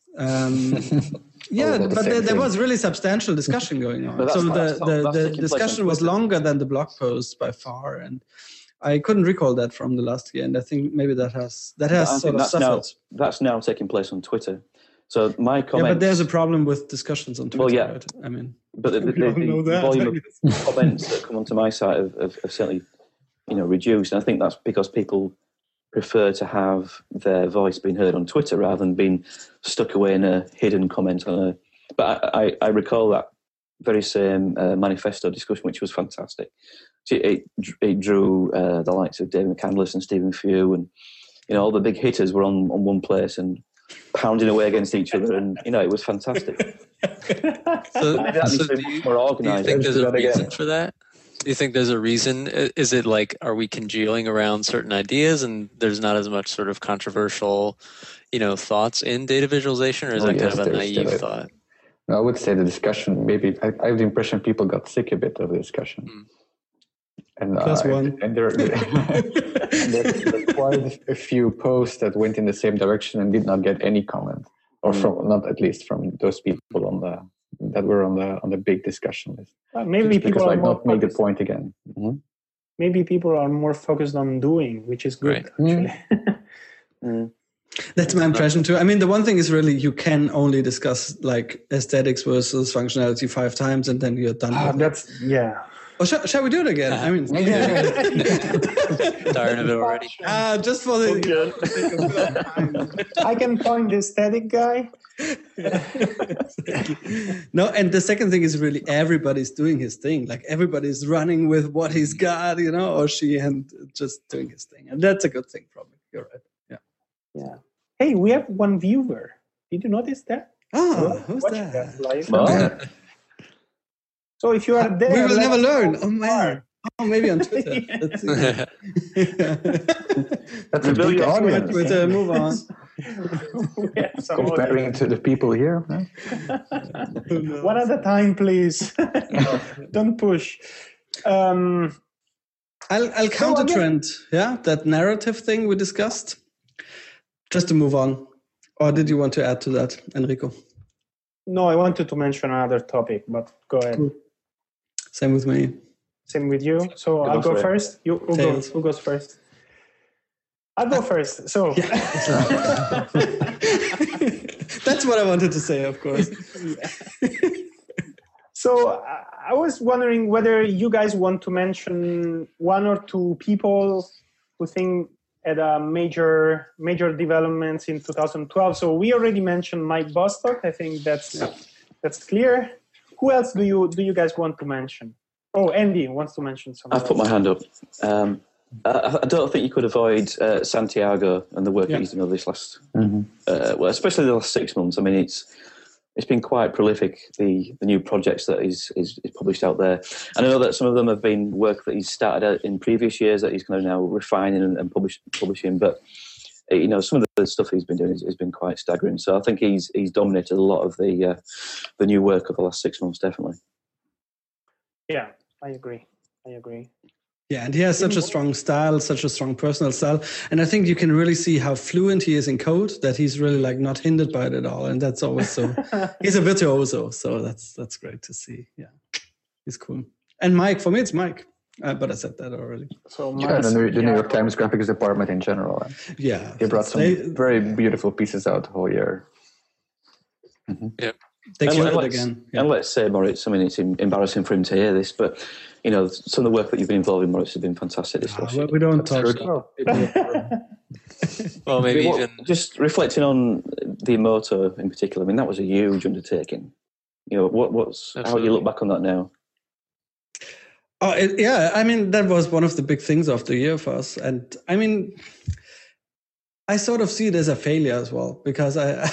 But there was really substantial discussion going on. So the discussion was longer than the blog post by far, and I couldn't recall that from the last year. And I think maybe that has sort of suffered. That's now taking place on Twitter. So my comments. Yeah, but there's a problem with discussions on Twitter. Well, yeah. Right? I mean, but the volume of comments that come onto my site have certainly, reduced. And I think that's because people prefer to have their voice being heard on Twitter rather than being stuck away in a hidden comment on a. But I recall that very same manifesto discussion, which was fantastic. It drew the likes of David McCandless and Stephen Few, and all the big hitters were on one place and pounding away against each other, and it was fantastic. So do you think there's a reason for that? Do you think there's a reason? Is it like, are we congealing around certain ideas and there's not as much sort of controversial, thoughts in data visualization, or is that kind of a naive thought? No, I would say the discussion, maybe, I have the impression people got sick a bit of the discussion. And, and there's quite a few posts that went in the same direction and did not get any comment, or not at least from those people that were on the big discussion list. Maybe people are not make the point again. Mm-hmm. Maybe people are more focused on doing, which is good. Right. Actually. That's my impression too. I mean, the one thing is really you can only discuss like aesthetics versus functionality 5 times, and then you're done. Or shall we do it again? I mean, tired of it already. Just for the. I can point the aesthetic guy. No, and the second thing is really everybody's doing his thing. Like everybody's running with what he's got, or she, and just doing his thing, and that's a good thing. Probably, you're right. Yeah. Hey, we have one viewer. Did you notice that? Oh, who's that? So if you are there, we will never learn. Oh man. Oh, maybe on Twitter. That's a big audience. Twitter, move on. Comparing to the people here. Huh? One at a time, please. Don't push. I'll counter trend. Yeah, that narrative thing we discussed. Just to move on. Or did you want to add to that, Enrico? No, I wanted to mention another topic, but go ahead. Cool. Same with me. Same with you. So I'll go first. Who goes first? I'll go first. So that's what I wanted to say, of course. So I was wondering whether you guys want to mention 1 or 2 people who think at major developments in 2012. So we already mentioned Mike Bostock. I think that's clear. Who else do you guys want to mention? Oh, Andy wants to mention something. I've put my hand up. I don't think you could avoid Santiago and the work that he's done over this last, especially the last 6 months. I mean, it's been quite prolific, the new projects that he's published out there. And I know that some of them have been work that he's started out in previous years that he's kind of now refining and publishing. But some of the stuff he's been doing has been quite staggering. So I think he's dominated a lot of the new work of the last 6 months, definitely. Yeah, I agree. Yeah, and he has such a strong style, such a strong personal style. And I think you can really see how fluent he is in code, that he's really like not hindered by it at all. And that's always so, he's a virtuoso. So that's great to see. Yeah, he's cool. And Mike, for me, it's Mike. But I said that already. So the New York Times graphics department in general. Yeah. They brought some very beautiful pieces out the whole year. Mm-hmm. Yeah. And let's say, Moritz, I mean, it's embarrassing for him to hear this, but some of the work that you've been involved in, Moritz, has been fantastic this last year. We don't talk about well, maybe even just reflecting on the Emoto in particular. I mean, that was a huge undertaking. How do you look back on that now? Oh, I mean, that was one of the big things of the year for us, and I mean, I sort of see it as a failure as well, because I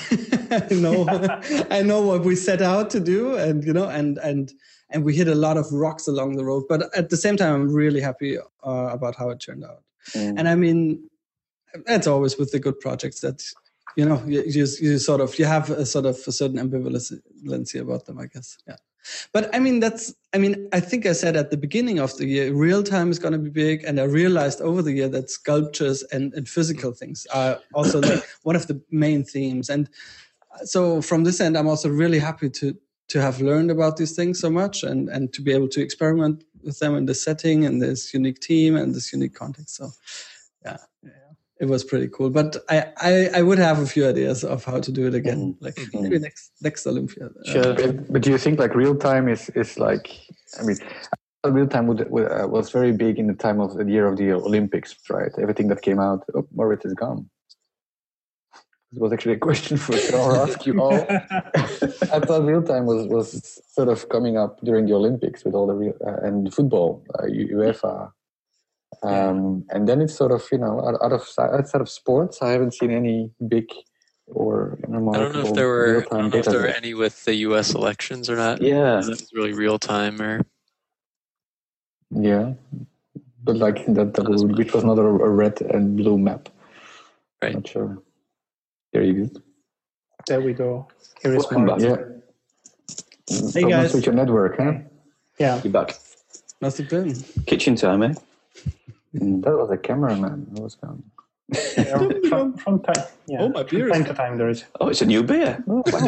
know what we set out to do, and and we hit a lot of rocks along the road. But at the same time, I'm really happy about how it turned out. And I mean, that's always with the good projects that you have a certain ambivalence about them, I guess. Yeah. But I mean, I mean, I think I said at the beginning of the year, real time is going to be big. And I realized over the year that sculptures and physical things are also like one of the main themes. And so from this end, I'm also really happy to have learned about these things so much and to be able to experiment with them in this setting and this unique team and this unique context. So yeah. It was pretty cool, but I would have a few ideas of how to do it again, like maybe next Olympia. Sure, but do you think like real time is like? I mean, real time was very big in the time of the year of the Olympics, right? Everything that came out, Moritz is gone. It was actually a question for I'll ask you all. I thought real time was sort of coming up during the Olympics with all the real and football, UEFA. And then it's sort of, outside of sports, I haven't seen any big or remarkable. I don't know if there were any with the U.S. elections or not. Yeah, that was really real time or. Yeah, but like that which was not a red and blue map. Right. I'm not sure. There you go. There we go. Here is Welcome back. Yeah. Hey guys. With your network, huh? Yeah. You're back. Must have been. Kitchen time, eh? That was a cameraman who was gone. Yeah, from time. Yeah. Oh, my beer. From time to time there is. Oh, it's a new beer. Oh, wow.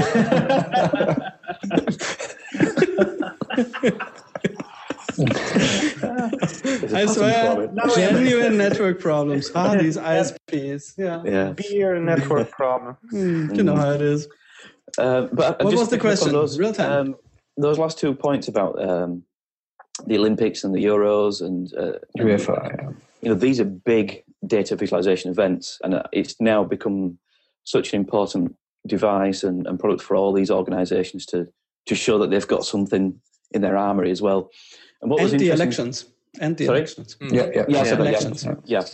I swear, genuine network problems. These ISPs. Yeah. Beer network problem. You know how it is. But what was the question? Real time. Those last 2 points about the Olympics and the Euros and UEFA. These are big data visualization events, and it's now become such an important device and product for all these organizations to show that they've got something in their armory as well. And what was the elections. And the elections. Elections. Yeah.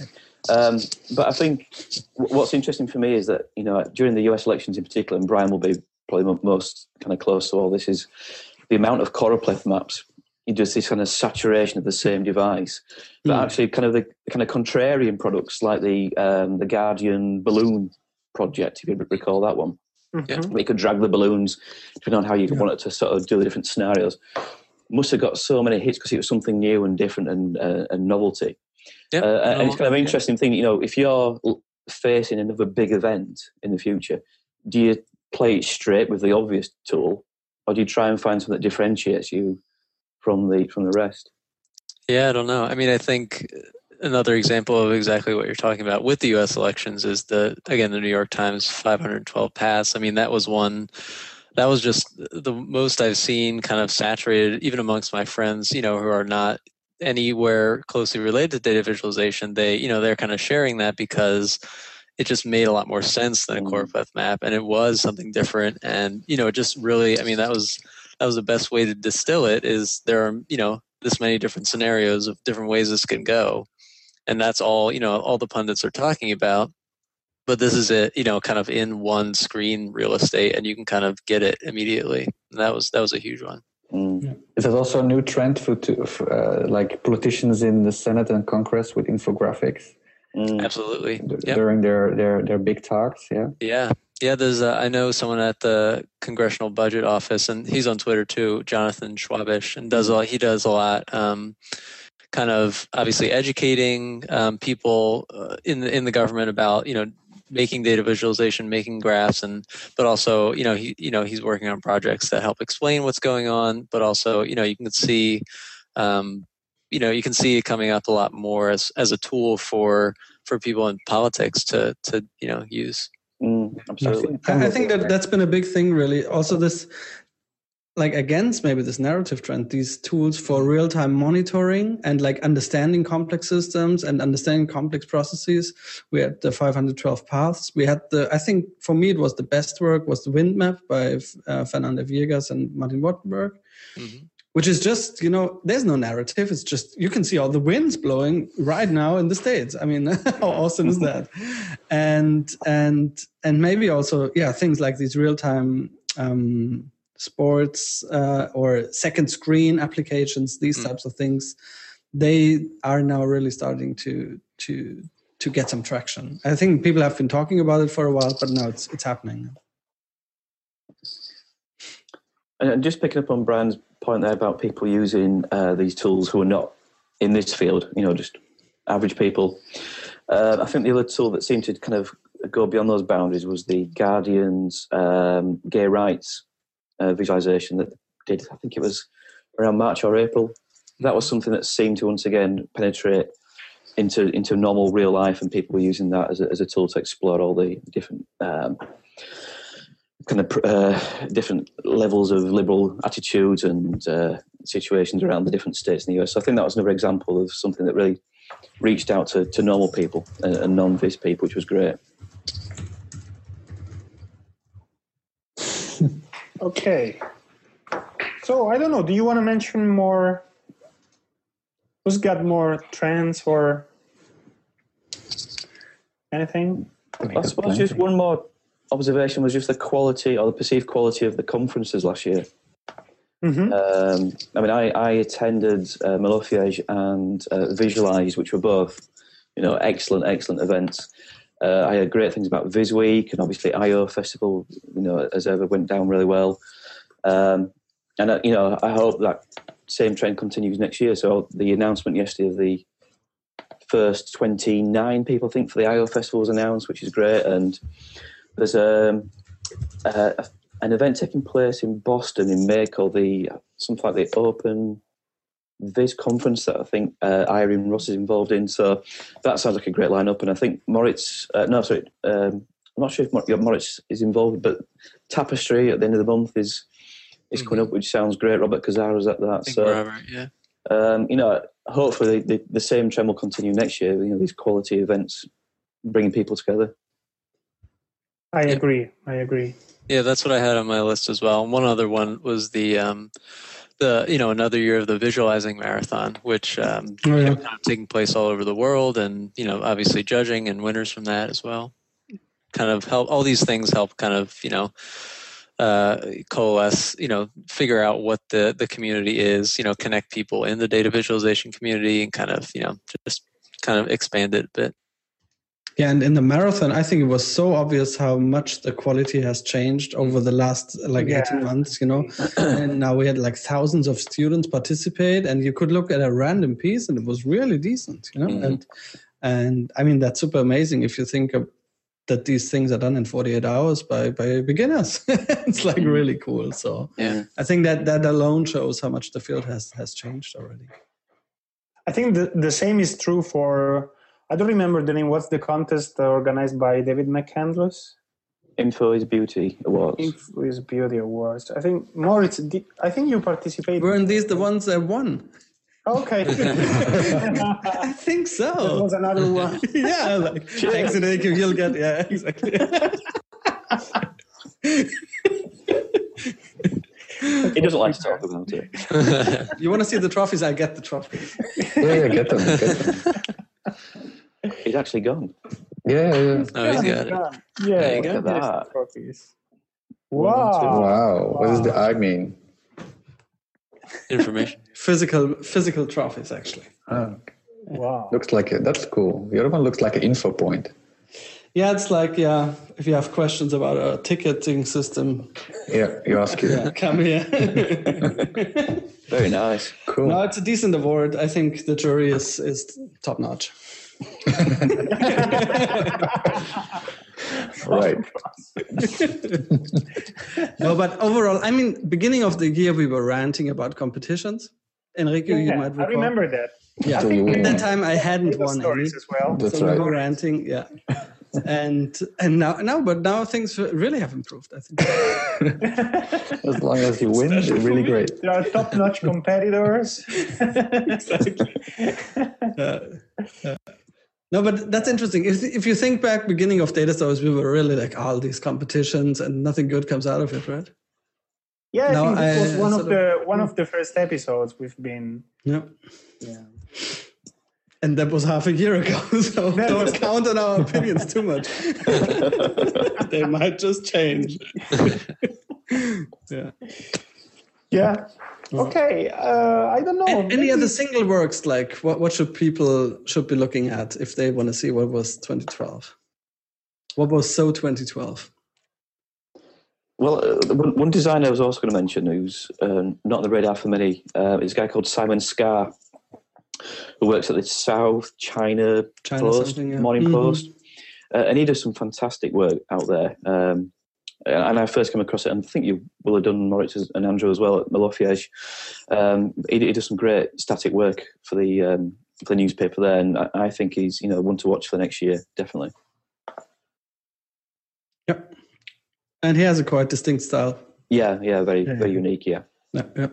But I think what's interesting for me is that, during the US elections in particular, and Brian will be probably most kind of close to all this, is the amount of choropleth maps. Just this kind of saturation of the same device, but actually kind of the kind of contrarian products like the Guardian balloon project, if you recall that one. Mm-hmm. Where you could drag the balloons depending on how you wanted to sort of do the different scenarios. Must have got so many hits because it was something new and different and novelty. Yeah, and it's kind of an interesting thing, if you're facing another big event in the future, do you play it straight with the obvious tool, or do you try and find something that differentiates you from the rest? Yeah, I don't know. I mean, I think another example of exactly what you're talking about with the U.S. elections is the New York Times 512 paths. I mean, that was just the most I've seen kind of saturated, even amongst my friends, who are not anywhere closely related to data visualization. They're kind of sharing that because it just made a lot more sense than a choropleth map, and it was something different. And it just really, I mean, that was the best way to distill it. Is there are this many different scenarios of different ways this can go, and that's all all the pundits are talking about. But this is it, kind of in one screen real estate, and you can kind of get it immediately. And that was a huge one. Yeah. Is it also a new trend for like politicians in the Senate and Congress with infographics? Absolutely. During their big talks, Yeah. There's I know someone at the Congressional Budget Office, and he's on Twitter too, Jonathan Schwabish, and he does a lot, kind of obviously educating people in the government about making data visualization, making graphs, but also he's working on projects that help explain what's going on, but also you can see it coming up a lot more as a tool for people in politics to use. Absolutely. I think that's been a big thing, really. Also, this, like, against maybe this narrative trend, these tools for real-time monitoring and like understanding complex systems and understanding complex processes. We had the 512 paths. We had I think for me it was the best work was the wind map by Fernando Viegas and Martin Wattenberg. Mm-hmm. Which is just, there's no narrative. It's just, you can see all the winds blowing right now in the States. I mean, how awesome is that? And maybe also, things like these real-time sports or second screen applications, these types of things, they are now really starting to get some traction. I think people have been talking about it for a while, but now it's happening. And just picking up on Brian's point there about people using these tools who are not in this field, just average people. I think the other tool that seemed to kind of go beyond those boundaries was the Guardian's gay rights visualization that did, I think it was around March or April. That was something that seemed to once again penetrate into normal real life, and people were using that as a tool to explore all the different different levels of liberal attitudes and situations around the different states in the US. So I think that was another example of something that really reached out to normal people and non-vis people, which was great. Okay. So I don't know, do you want to mention more? Who's got more trends or anything? I suppose just one more observation was just the quality or the perceived quality of the conferences last year. Mm-hmm. I attended Malofiege and Visualize, which were both, excellent events. I heard great things about VisWeek and obviously I/O Festival, as ever, went down really well. And I hope that same trend continues next year. So the announcement yesterday of the first 29 people, I think, for the I/O Festival was announced, which is great. And there's an event taking place in Boston in May called something like the Open Viz Conference that I think Irene Ross is involved in. So that sounds like a great lineup. And I think Moritz, I'm not sure if Moritz is involved, but Tapestry at the end of the month is coming up, which sounds great. Robert Cazaro's at that. So, hopefully the same trend will continue next year. These quality events bringing people together. I agree. Yeah, that's what I had on my list as well. And one other one was the another year of the Visualizing Marathon, which kind of taking place all over the world, and obviously judging and winners from that as well. Kind of help, all these things help kind of coalesce, figure out what the community is, connect people in the data visualization community, and kind of just kind of expand it a bit. Yeah, and in the marathon, I think it was so obvious how much the quality has changed over the last 18 months, And now we had thousands of students participate, and you could look at a random piece and it was really decent, Mm-hmm. And I mean, that's super amazing if you think that these things are done in 48 hours by beginners. It's really cool. So yeah. I think that alone shows how much the field has changed already. I think the same is true for, I don't remember the name. What's the contest organized by David McCandless? Info is Beauty Awards. Info is Beauty Awards. I think Moritz, I think you participated. Weren't these the ones that won? Okay. I think so. That was another one. Yeah, thanks to Nick, you'll get, yeah, exactly. He doesn't like to talk about it. You want to see the trophies? I get the trophies. Yeah, get them. He's actually gone. Yeah. Oh, he's got it. Yeah, look at that. Trophies. Wow. What does the I mean? Information. Physical trophies, actually. Oh, okay. Wow. Looks like it. That's cool. The other one looks like an info point. Yeah, it's if you have questions about a ticketing system. Yeah, you ask it. Yeah, come here. Very nice. Cool. No, it's a decent award. I think the jury is top notch. Right. No, but overall, I mean, beginning of the year, we were ranting about competitions. Enrico, you might recall. I remember that. Yeah, at that time I hadn't won any. As well. That's so right. we were ranting, yeah. And now things really have improved, I think. As long as you win, it's really great. There are top-notch competitors. Exactly. No, but that's interesting. If you think back, beginning of Data Stories, we were really like all these competitions, and nothing good comes out of it, right? Yeah, I think this was one of the first episodes we've been. Yeah. Yeah. And that was half a year ago, so don't count on our opinions too much. They might just change. Yeah. Yeah. Okay. I don't know. Any other single works, like what should people be looking at if they want to see what was 2012? What was so 2012? Well, one designer I was also going to mention who's not on the radar for many is a guy called Simon Scar, who works at the South China Post, Morning Post. And he does some fantastic work out there. And I first came across it, and I think you will have done, Moritz and Andrew as well, at Malofiege. He does some great static work for the newspaper there, and I think he's one to watch for next year, definitely. Yep. And he has a quite distinct style. Yeah, very unique, yeah. Yep.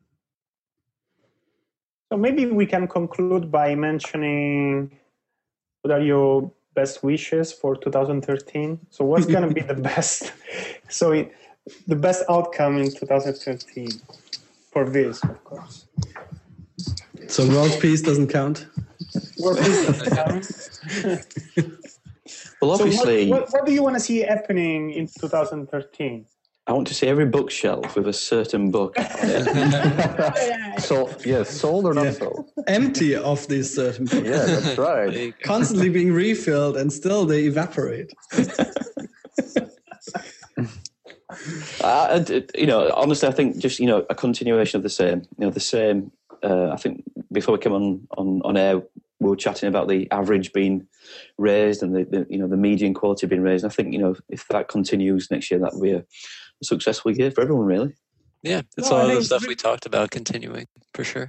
So maybe we can conclude by mentioning what are your best wishes for 2013. So what's going to be the best? The best outcome in 2013 for this, of course. So world peace doesn't count. World peace doesn't count. Well, obviously, so what do you want to see happening in 2013? I want to see every bookshelf with a certain book on it. Sold or not sold? Empty of these certain books. Yeah, that's right. Constantly being refilled, and still they evaporate. Honestly, I think just a continuation of the same. The same. I think before we came on air, we were chatting about the average being raised and the median quality being raised. And I think if that continues next year, that will be a successful year for everyone, really. Yeah, it's all the stuff we talked about continuing for sure.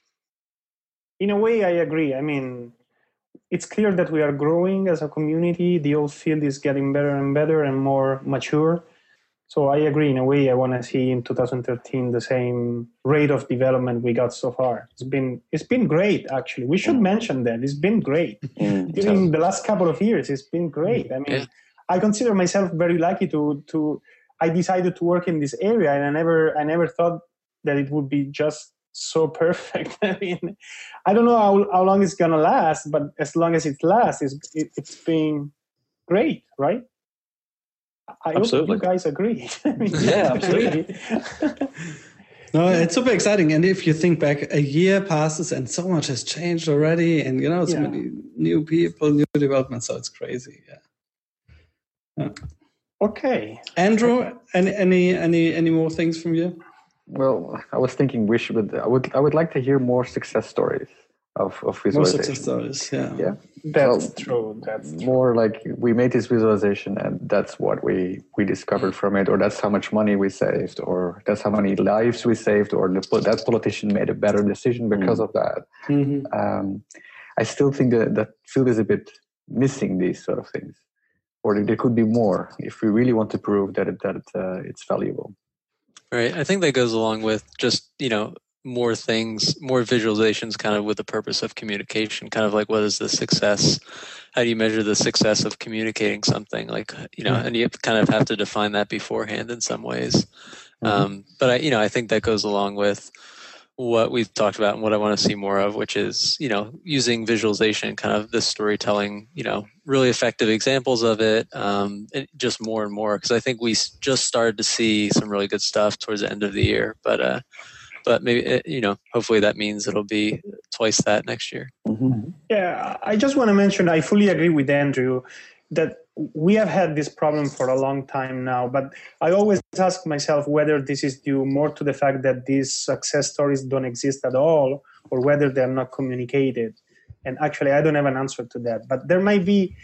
In a way, I agree. I mean, it's clear that we are growing as a community. The old field is getting better and better and more mature. So I agree. In a way, I want to see in 2013 the same rate of development we got so far. It's been great, actually. We should mention that. It's been great. During the last couple of years, it's been great. I mean, I consider myself very lucky I decided to work in this area, and I never thought that it would be just so perfect. I mean, I don't know how long it's gonna last, but as long as it lasts, it's been great, right? I hope you guys agree. Yeah, absolutely. No, it's super exciting. And if you think back, a year passes and so much has changed already, and so many new people, new developments. So it's crazy. Yeah. Okay, Andrew, any more things from you? Well, I was thinking I would like to hear more success stories of visualization. More success stories, yeah. That's true. More like we made this visualization and that's what we discovered from it, or that's how much money we saved, or that's how many lives we saved, or that politician made a better decision because of that. Mm-hmm. I still think that field is a bit missing these sort of things, or there could be more if we really want to prove that it's valuable. Right. I think that goes along with just, more things, more visualizations kind of with the purpose of communication, kind of like what is the success? How do you measure the success of communicating something? Like, and you kind of have to define that beforehand in some ways. But I think that goes along with what we've talked about and what I want to see more of, which is, using visualization, kind of this storytelling, really effective examples of it, and just more and more, because I think we just started to see some really good stuff towards the end of the year, but maybe, hopefully that means it'll be twice that next year. Mm-hmm. Yeah, I just want to mention, I fully agree with Andrew that we have had this problem for a long time now, but I always ask myself whether this is due more to the fact that these success stories don't exist at all, or whether they're not communicated. And actually, I don't have an answer to that, but it might be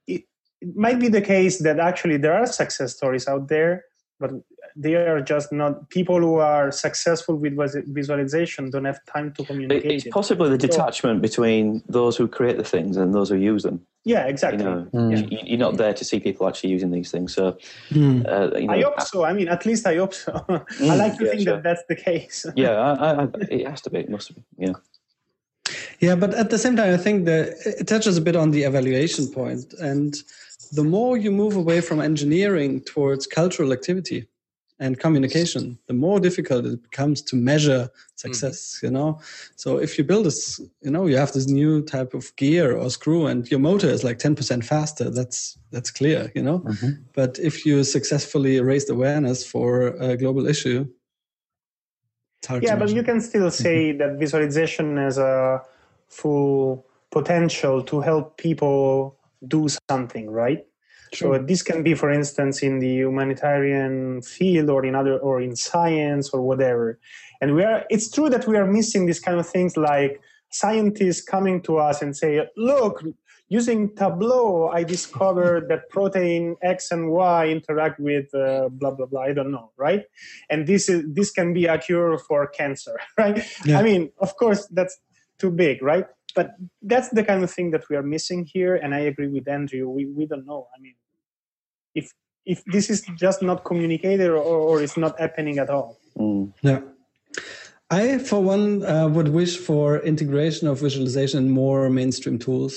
the case that actually there are success stories out there, but they are just not, people who are successful with visualization don't have time to communicate. It's possibly the detachment between those who create the things and those who use them. Yeah, exactly. You're not there to see people actually using these things. So, I hope so. I mean, at least I hope so. I like to think that that's the case. Yeah, it has to be. It must be. Yeah. Yeah, but at the same time, I think that it touches a bit on the evaluation point. And the more you move away from engineering towards cultural activity and communication, the more difficult it becomes to measure success, So if you build this, you have this new type of gear or screw and your motor is like 10% faster, that's clear, Mm-hmm. But if you successfully raised awareness for a global issue, it's hard to measure. But you can still say that visualization has a full potential to help people do something, right? So this can be, for instance, in the humanitarian field or in science or whatever. And it's true that we are missing these kind of things, like scientists coming to us and say, look, using Tableau, I discovered that protein X and Y interact with blah, blah, blah. I don't know, right? And this can be a cure for cancer, right? Yeah. I mean, of course, that's too big, right? But that's the kind of thing that we are missing here. And I agree with Andrew. We don't know. I mean, if this is just not communicated or it's not happening at all. Yeah. I, for one, would wish for integration of visualization in more mainstream tools.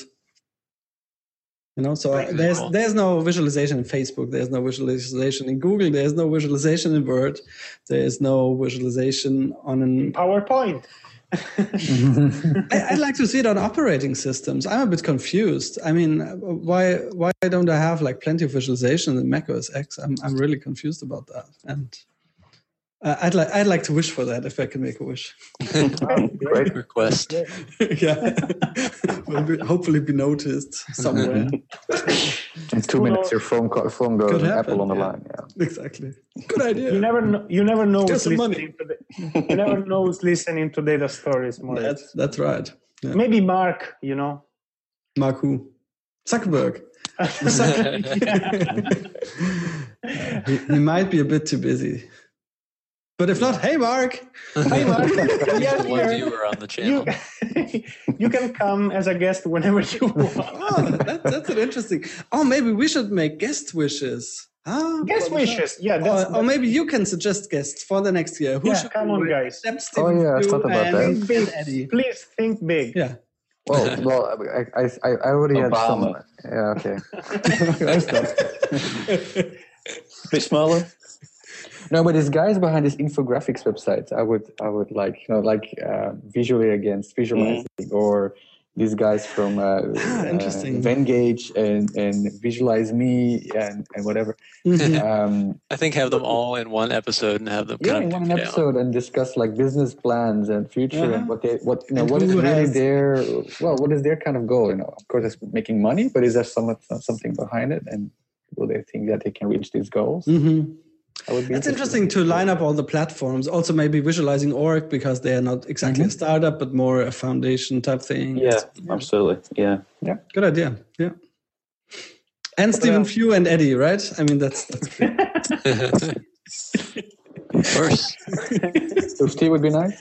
So there's no visualization in Facebook. There's no visualization in Google. There's no visualization in Word. There is no visualization on PowerPoint. I'd like to see it on operating systems. I'm a bit confused. I mean, why don't I have like plenty of visualization in Mac OS X? I'm really confused about that. And I'd like to wish for that if I can make a wish. Great request. Yeah, will hopefully be noticed somewhere. In 2 minutes, your phone goes Apple on the line. Yeah, exactly. Good idea. You never know who's listening to data stories. That's right. Yeah. Maybe Mark. Mark who? Zuckerberg. He might be a bit too busy. But if not, hey, Mark. Hey, Mark. Yeah, one viewer on the channel. You can come as a guest whenever you want. That's an interesting. Oh, maybe we should make guest wishes. Guest wishes. Yeah. Or maybe you can suggest guests for the next year. Who should come on, guys? I thought about that. Big. Please think big. Yeah. Well, I already Obama. had some. Yeah, okay. A bit smaller. No, but these guys behind these infographics websites, I would like, Visually Against Visualizing, or these guys from Venngage and Visualize Me and whatever. Mm-hmm. I think have them all in one episode and have them in one episode and discuss like business plans and future and what is really their what is their kind of goal? Of course, it's making money, but is there something behind it, and will they think that they can reach these goals? Mm-hmm. It's interesting to line up all the platforms. Also, maybe Visualizing Org, because they are not exactly a startup, but more a foundation type thing. Yeah, absolutely. Yeah. Good idea. Yeah. And Stephen Few and Eddie, right? I mean, that's great. Of course. So Steve would be nice.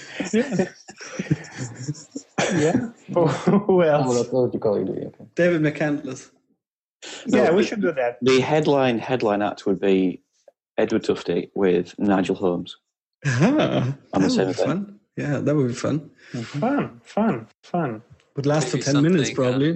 Yeah. Who else? What would you call it? Okay. David McCandless. Yeah, we should do that. The headline act would be Edward Tufte with Nigel Holmes. On the same event. Yeah, that would be fun. Fun. Would last for 10 minutes, probably.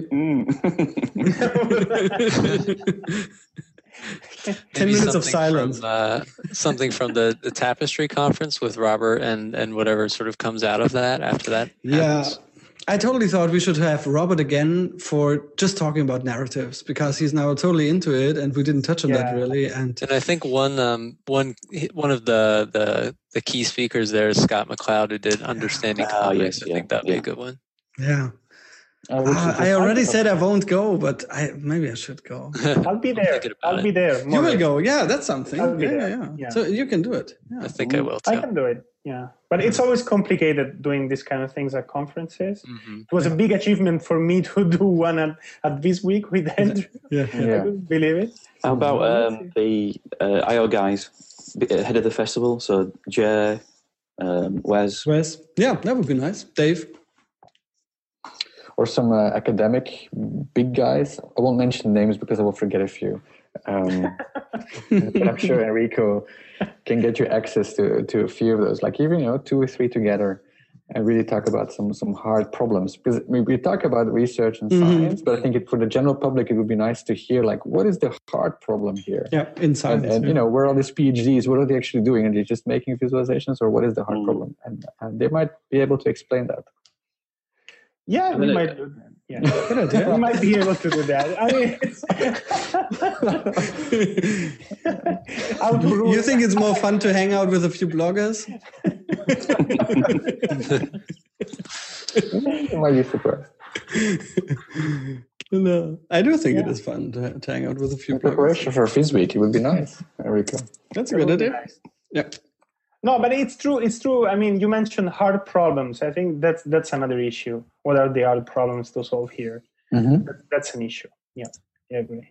10 minutes of silence. Something from the Tapestry conference with Robert and whatever sort of comes out of that after that. Yeah. Happens. I totally thought we should have Robert again for just talking about narratives, because he's now totally into it, and we didn't touch on that really. And I think one of the key speakers there is Scott McCloud, who did Understanding Comics. I think that'd be a good one. Yeah. I already said I won't go, but maybe I should go. I'll be there. You will go. Yeah, that's something. I'll be there. Yeah. So you can do it. Yeah. I think I will too. I can do it. Yeah. But it's always complicated doing this kind of things at conferences. Mm-hmm. It was a big achievement for me to do one at this week with Andrew. Yeah. I couldn't believe it. How about the IO guys, head of the festival? So Jay, Wes. Yeah, that would be nice. Dave. Or some academic big guys. I won't mention names because I will forget a few. But I'm sure Enrico can get you access to a few of those, like even 2 or 3 together, and really talk about some hard problems. Because we talk about research and science, but I think for the general public, it would be nice to hear like, what is the hard problem here? Yeah, in science. And where are these PhDs? What are they actually doing? Are they just making visualizations, or what is the hard problem? And they might be able to explain that. Yeah, we might do that. Yeah, good idea. We might be able to do that. I mean, you think it's more fun to hang out with a few bloggers? You might be surprised. No, I do think it is fun to hang out with a few In preparation for Fizzweek, it would be nice. Erika. That's a good idea. Nice. Yeah. No, but it's true. It's true. I mean, you mentioned hard problems. I think that's another issue. What are the hard problems to solve here? Mm-hmm. That's an issue. Yeah, I agree.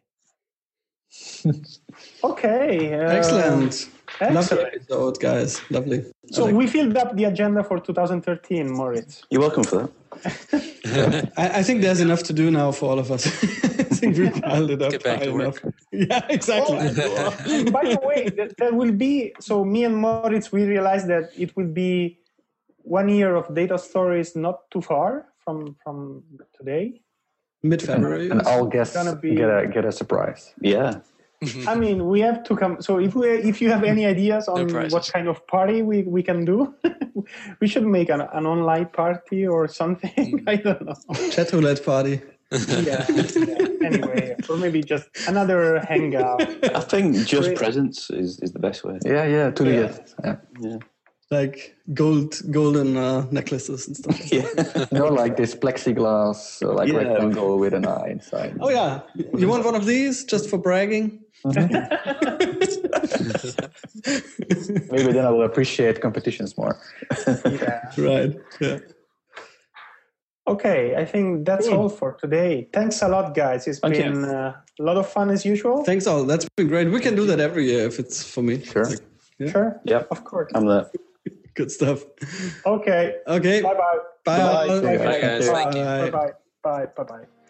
Okay. Excellent. Lovely Excellent. episode, guys. Lovely. So we filled up the agenda for 2013, Moritz. You're welcome for that. I think there's enough to do now for all of us. I think we piled it up. Get back high to work. enough. Yeah, exactly. And by the way, there will be, so me and Moritz, we realized that it will be 1 year of data stories not too far from today. Mid-February. And all guests gonna be- get a surprise. Yeah. I mean, we have to come. So if you have any ideas on prizes. what kind of party we can do, we should make an online party or something. I don't know. Chat roulette party. Yeah. Anyway, or maybe just another hangout. I think just Great. presents is the best way. Yeah, to the Yeah. guests. Yeah. Yeah. Like golden necklaces and stuff. Yeah. Like this plexiglass, Yeah. rectangle with an eye inside. Oh yeah, you want one of these just for bragging? Maybe then I will appreciate competitions more. Yeah. Right. Yeah. Okay, I think that's all for today. Thanks a lot, guys. It's Thank been a lot of fun as usual. Thanks all. That's been great. We can do that every year if it's for me. Sure. Yeah. Sure. Yep. Of course. I'm there. Good stuff. Okay. Okay. Bye-bye. Bye. Bye. all. Bye. Bye, guys. Thank you. Bye. Bye-bye. Bye-bye.